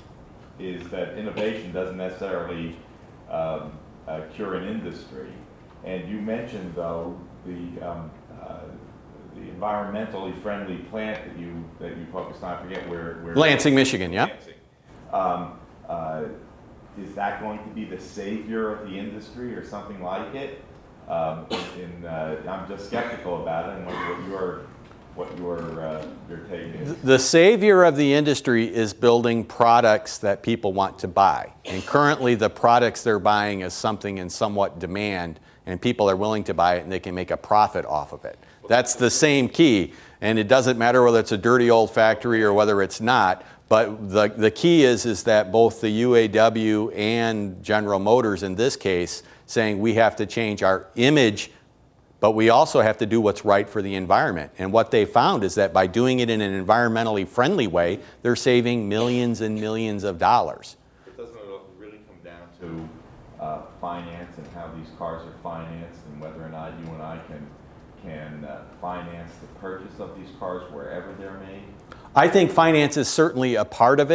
is that innovation doesn't necessarily um, uh, cure an industry. And you mentioned, though, the um, uh, the environmentally friendly plant that you that you focused on. I forget where. where Lansing, Michigan. Yeah. Lansing. Um, uh, is that going to be the savior of the industry or something like it? Um, in, uh, I'm just skeptical about it, and what, what your what your uh, your take is. The savior of the industry is building products that people want to buy, and currently the products they're buying is something in somewhat demand, and people are willing to buy it, and they can make a profit off of it. That's the same key, and it doesn't matter whether it's a dirty old factory or whether it's not, but the, the key is, is that both the U A W and General Motors in this case saying we have to change our image, but we also have to do what's right for the environment. And what they found is that by doing it in an environmentally friendly way, they're saving millions and millions of dollars. It doesn't really come down to uh, finance and how these cars are financed and whether or not you and I can can uh, finance the purchase of these cars wherever they're made? I think finance is certainly a part of it,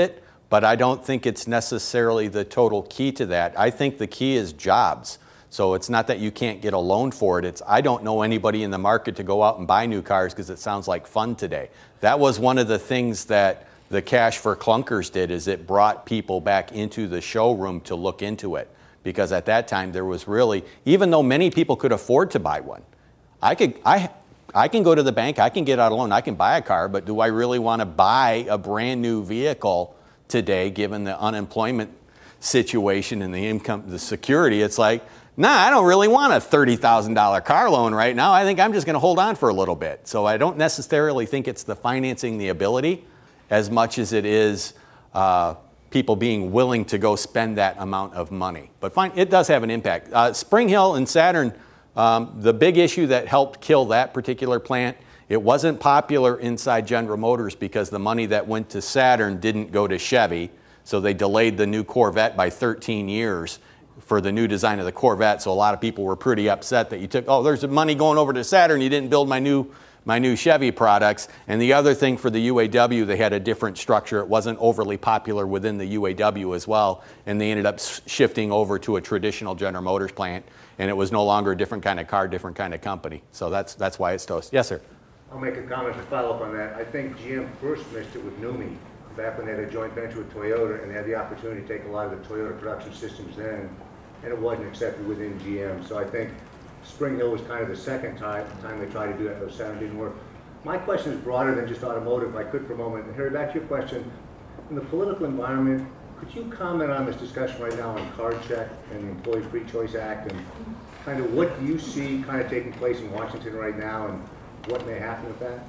but I don't think it's necessarily the total key to that. I think the key is jobs. So it's not that you can't get a loan for it. It's I don't know anybody in the market to go out and buy new cars because it sounds like fun today. That was one of the things that the Cash for Clunkers did, is it brought people back into the showroom to look into it. Because at that time there was really, even though many people could afford to buy one, I could I I can go to the bank, I can get out a loan, I can buy a car, but do I really want to buy a brand new vehicle today given the unemployment situation and the income, the security? It's like, nah, I don't really want a thirty thousand dollar car loan right now. I think I'm just going to hold on for a little bit. So I don't necessarily think it's the financing the ability as much as it is uh, people being willing to go spend that amount of money. But fine, it does have an impact. Uh, Spring Hill and Saturn, um, the big issue that helped kill that particular plant, it wasn't popular inside General Motors because the money that went to Saturn didn't go to Chevy. So they delayed the new Corvette by thirteen years for the new design of the Corvette. So a lot of people were pretty upset that you took, oh, there's money going over to Saturn, you didn't build my new my new Chevy products. And the other thing for the U A W, they had a different structure. It wasn't overly popular within the U A W as well. And they ended up shifting over to a traditional General Motors plant. And it was no longer a different kind of car, different kind of company. So that's that's why it's toast. Yes, sir. I'll make a comment to follow up on that. I think G M first missed it with NUMMI, back when they had a joint venture with Toyota and they had the opportunity to take a lot of the Toyota production systems then, and it wasn't accepted within G M. So I think Spring Hill was kind of the second time, time they tried to do that, those Saturn didn't work. My question is broader than just automotive, if I could for a moment. And Harry, back to your question. In the political environment, could you comment on this discussion right now on card check and the Employee Free Choice Act, and kind of what do you see kind of taking place in Washington right now and what may happen with that?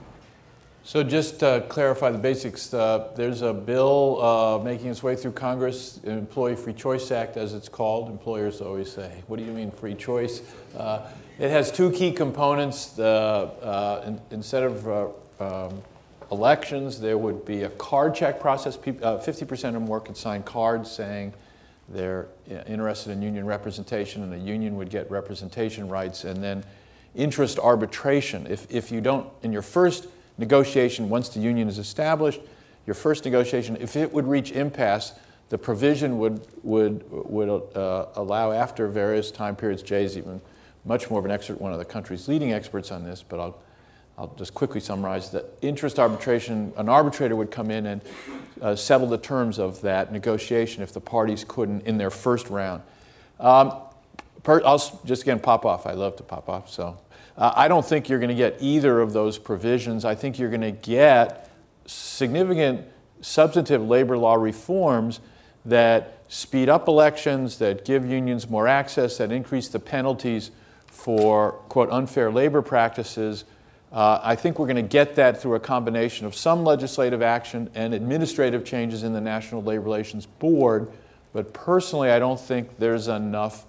So just to clarify the basics, uh, there's a bill uh, making its way through Congress, the Employee Free Choice Act as it's called. Employers always say, what do you mean free choice? Uh, it has two key components. The, uh, in, instead of uh, um, elections, there would be a card check process. Uh, fifty percent or more could sign cards saying they're interested in union representation, and the union would get representation rights. And then interest arbitration. If, if you don't, in your first negotiation, once the union is established, your first negotiation, if it would reach impasse, the provision would would would uh, allow, after various time periods, Jay's even much more of an expert, one of the country's leading experts on this, but I'll I'll just quickly summarize that interest arbitration, an arbitrator would come in and uh, settle the terms of that negotiation if the parties couldn't in their first round. Um, per, I'll just again pop off. I love to pop off, so. Uh, I don't think you're going to get either of those provisions. I think you're going to get significant substantive labor law reforms that speed up elections, that give unions more access, that increase the penalties for, quote, unfair labor practices. Uh, I think we're going to get that through a combination of some legislative action and administrative changes in the National Labor Relations Board. But personally, I don't think there's enough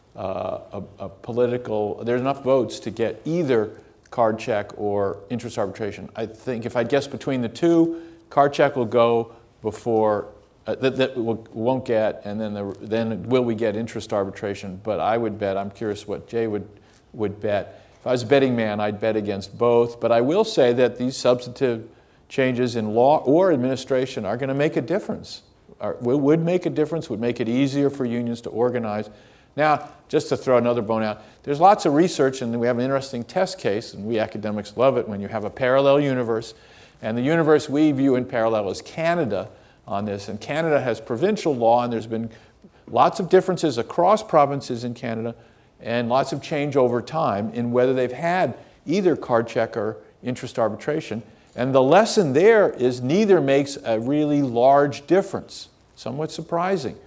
Uh, a, a political, there's enough votes to get either card check or interest arbitration. I think if I guess between the two, card check will go before, uh, that, that we'll, won't get, and then the, then will we get interest arbitration? But I would bet, I'm curious what Jay would, would bet. If I was a betting man, I'd bet against both. But I will say that these substantive changes in law or administration are going to make a difference, are, would make a difference, would make it easier for unions to organize. Now, just to throw another bone out, there's lots of research, and we have an interesting test case, and we academics love it when you have a parallel universe. And the universe we view in parallel is Canada on this. And Canada has provincial law, and there's been lots of differences across provinces in Canada, and lots of change over time in whether they've had either card check or interest arbitration. And the lesson there is neither makes a really large difference, somewhat surprising.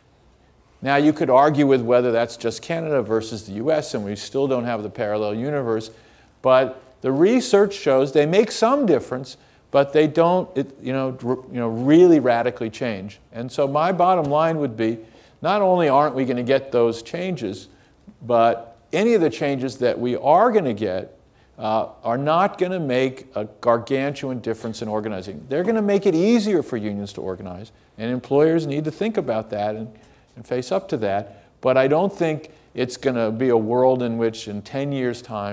Now, you could argue with whether that's just Canada versus the U S, and we still don't have the parallel universe, but the research shows they make some difference, but they don't, it, you know, r- you know, really radically change. And so my bottom line would be, not only aren't we going to get those changes, but any of the changes that we are going to get uh, are not going to make a gargantuan difference in organizing. They're going to make it easier for unions to organize, and employers need to think about that and and face up to that. But I don't think it's going to be a world in which in ten years' time,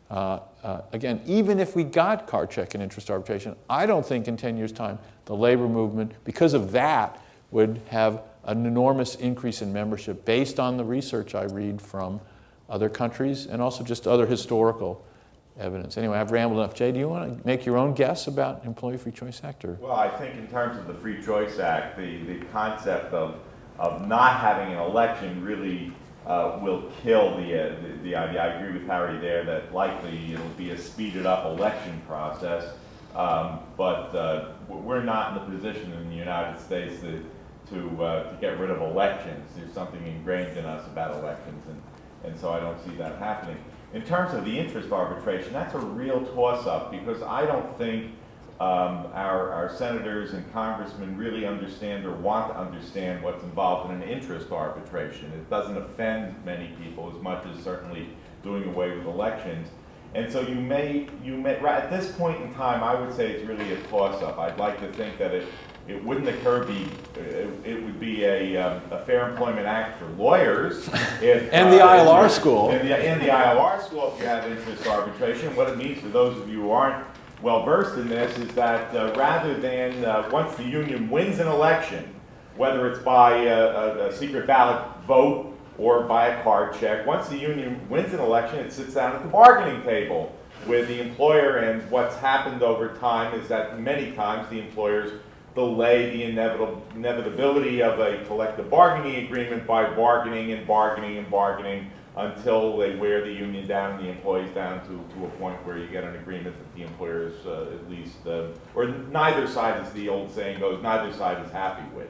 Uh, uh, again, even if we got card check and interest arbitration, I don't think in ten years' time the labor movement, because of that, would have an enormous increase in membership based on the research I read from other countries and also just other historical evidence. Anyway, I've rambled enough. Jay, do you want to make your own guess about Employee Free Choice Act? Or? Well, I think in terms of the Free Choice Act, the, the concept of, of not having an election really uh, will kill the, uh, the, the idea. I agree with Harry there that likely it'll be a speeded up election process, um, but uh, we're not in the position in the United States to, to, uh, to get rid of elections. There's something ingrained in us about elections, and, and so I don't see that happening. In terms of the interest arbitration, that's a real toss-up because I don't think um, our, our senators and congressmen really understand or want to understand what's involved in an interest arbitration. It doesn't offend many people as much as certainly doing away with elections. And so you may, you may, right at this point in time, I would say it's really a toss-up. I'd like to think that it, it wouldn't occur, be, it, it would be a, um, a Fair Employment Act for lawyers. If, and the uh, I L R if, school. And the, and the I L R school, if you have interest arbitration. What it means for those of you who aren't well-versed in this is that uh, rather than, uh, once the union wins an election, whether it's by a, a, a secret ballot vote or by a card check, once the union wins an election, it sits down at the bargaining table with the employer, and what's happened over time is that many times the employers delay the inevitable, inevitability of a collective bargaining agreement by bargaining and bargaining and bargaining until they wear the union down and the employees down to, to a point where you get an agreement that the employers uh, at least, uh, or neither side, as the old saying goes, neither side is happy with.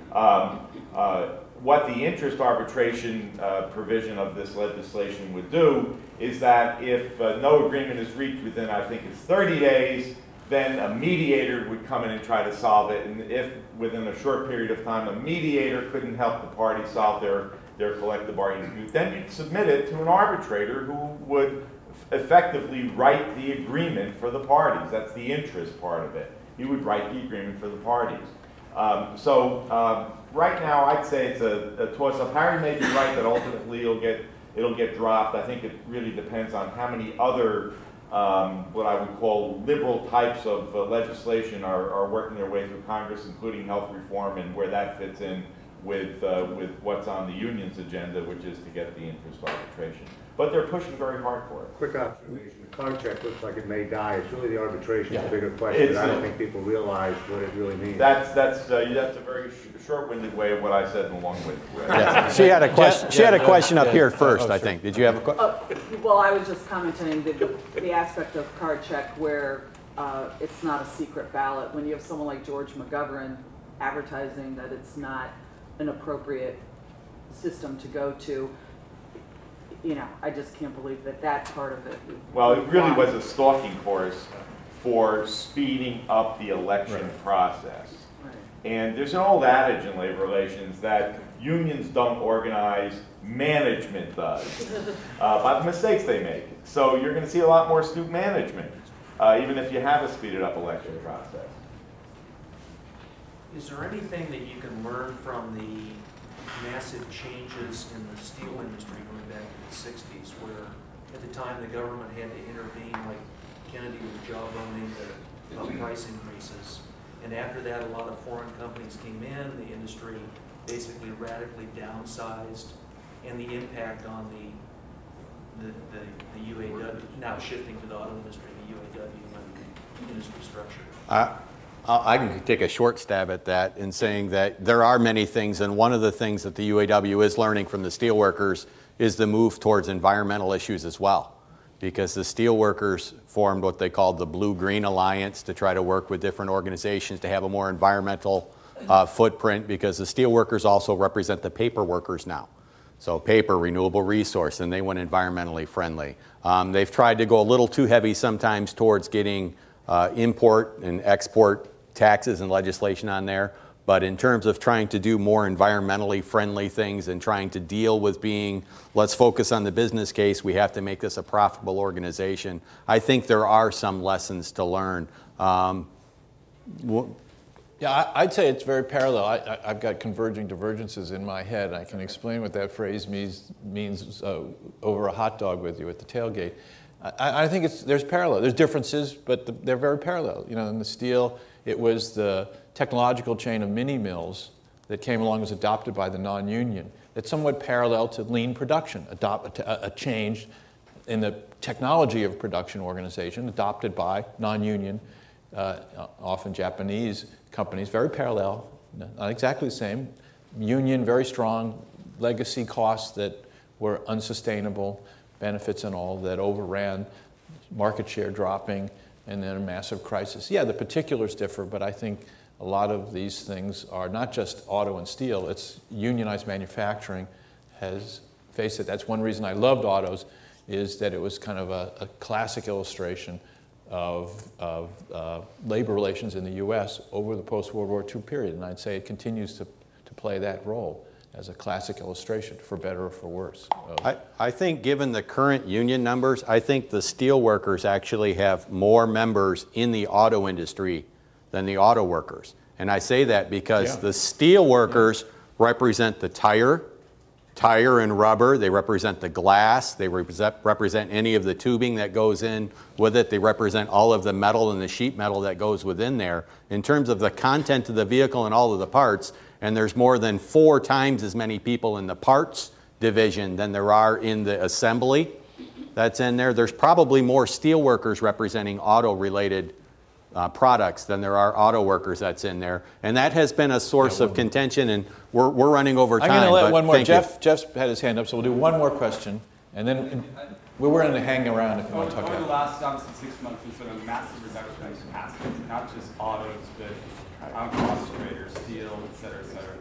Um, uh, what the interest arbitration uh, provision of this legislation would do is that if uh, no agreement is reached within, I think it's thirty days, then a mediator would come in and try to solve it. And if within a short period of time a mediator couldn't help the party solve their, their collective bargaining dispute, then you'd submit it to an arbitrator who would effectively write the agreement for the parties. That's the interest part of it. He would write the agreement for the parties. Um, so um, right now I'd say it's a, a toss-up. Harry may be right that ultimately it'll get, it'll get dropped. I think it really depends on how many other Um, what I would call liberal types of uh, legislation are, are working their way through Congress, including health reform and where that fits in with, uh, with what's on the union's agenda, which is to get the interest arbitration. But they're pushing very hard for it. Quick observation, the contract looks like it may die. It's really the arbitration, Yeah. the bigger question. It's I don't a- think people realize what it really means. That's, that's, uh, that's a very sh- short-winded way of what I said in a long-winded way. Yeah. She had a question. She had a yeah, question up yeah. here first, Oh, I sure. think. Did you have a question? Uh, Well, I was just commenting the, the aspect of card check where uh, it's not a secret ballot. When you have someone like George McGovern advertising that it's not an appropriate system to go to, you know, I just can't believe that that part of it. Well, it really was a stalking horse for speeding up the election Right. process. Right. And there's an old adage in labor relations that unions don't organize, management does, uh, by the mistakes they make. So you're going to see a lot more astute management, uh, even if you have a speeded up election process. Is there anything that you can learn from the massive changes in the steel industry going back to the sixties, where at the time the government had to intervene, like Kennedy was job owning the uh, price increases, and after that a lot of foreign companies came in, the industry basically radically downsized, and the impact on the the, the, the U A W, now shifting to the auto industry, the U A W and the industry structure. I, I can take a short stab at that in saying that there are many things, and one of the things that the U A W is learning from the steelworkers is the move towards environmental issues as well. Because the steelworkers formed what they called the Blue-Green Alliance to try to work with different organizations to have a more environmental uh, footprint, because the steelworkers also represent the paper workers now. So paper, renewable resource, and they went environmentally friendly. Um, they've tried to go a little too heavy sometimes towards getting uh, import and export taxes and legislation on there. But in terms of trying to do more environmentally friendly things and trying to deal with being, let's focus on the business case, we have to make this a profitable organization, I think there are some lessons to learn. Um, wh- Yeah, I, I'd say it's very parallel. I, I, I've got converging divergences in my head. I can explain what that phrase means, means uh, over a hot dog with you at the tailgate. I, I think it's, there's parallel. There's differences, but the, they're very parallel. You know, in the steel, it was the technological chain of mini mills that came along, was adopted by the non-union. That's somewhat parallel to lean production, adopt a, a change in the technology of production organization adopted by non-union, uh, often Japanese companies. Very parallel, not exactly the same. Union, very strong, legacy costs that were unsustainable, benefits and all that overran, market share dropping, and then a massive crisis. Yeah, the particulars differ, but I think a lot of these things are not just auto and steel, it's unionized manufacturing has faced it. That's one reason I loved autos, is that it was kind of a, a classic illustration of, of uh, labor relations in the U S over the post-World War Two period, and I'd say it continues to, to play that role as a classic illustration, for better or for worse. of- I, I think given the current union numbers, I think the steel workers actually have more members in the auto industry than the auto workers. And I say that because Yeah. the steel workers represent the tire, tire and rubber, they represent the glass, they represent, represent any of the tubing that goes in with it, they represent all of the metal and the sheet metal that goes within there. In terms of the content of the vehicle and all of the parts, and there's more than four times as many people in the parts division than there are in the assembly that's in there. There's probably more steel workers representing auto-related uh, products than there are auto workers that's in there. And that has been a source of contention, and we're, we're running over time. I'm going to let but one more. thank you. Jeff, Jeff's had his hand up, so we'll do one more question, and then we were going to hang around if you want to talk Over the about last obviously six months, there's been a massive reduction in capacity, not just autos, but outcross traders, steel, et cetera, et cetera.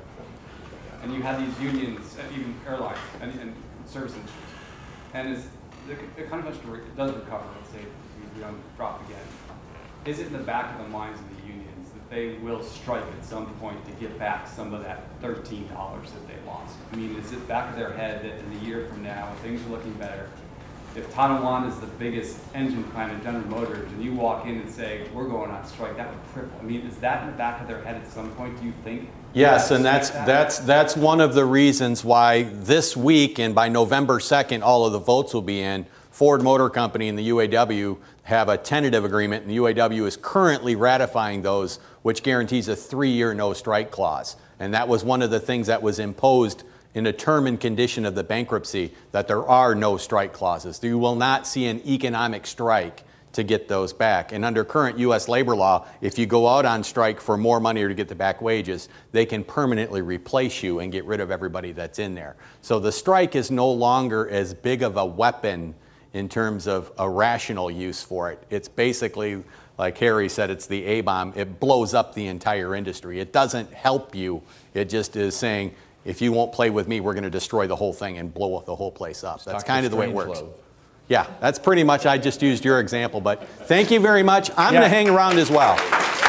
And you have these unions, and even airlines and, and service industries. And as the, the kind of industry does recover, let's say we, we don't drop again, is it in the back of the minds of the unions that they will strike at some point to get back some of that thirteen dollars that they lost? I mean, is it back of their head that in a year from now, when things are looking better, if Tonawanda is the biggest engine plant in General Motors, and you walk in and say, we're going on strike, that would cripple. I mean, is that in the back of their head at some point, do you think? Yes, and Yeah, that's, that- that's, that's one of the reasons why this week and by November second, all of the votes will be in. Ford Motor Company and the U A W have a tentative agreement, and the U A W is currently ratifying those, which guarantees a three-year no-strike clause. And that was one of the things that was imposed in a term and condition of the bankruptcy, that there are no strike clauses. You will not see an economic strike to get those back. And under current U S labor law, if you go out on strike for more money or to get the back wages, they can permanently replace you and get rid of everybody that's in there. So the strike is no longer as big of a weapon in terms of a rational use for it. It's basically, like Harry said, it's the A-bomb. It blows up the entire industry. It doesn't help you. It just is saying, if you won't play with me, we're going to destroy the whole thing and blow the whole place up. That's Doctor kind of the way it works. Strangelove. Yeah, that's pretty much, I just used your example, but thank you very much. I'm Yeah. going to hang around as well.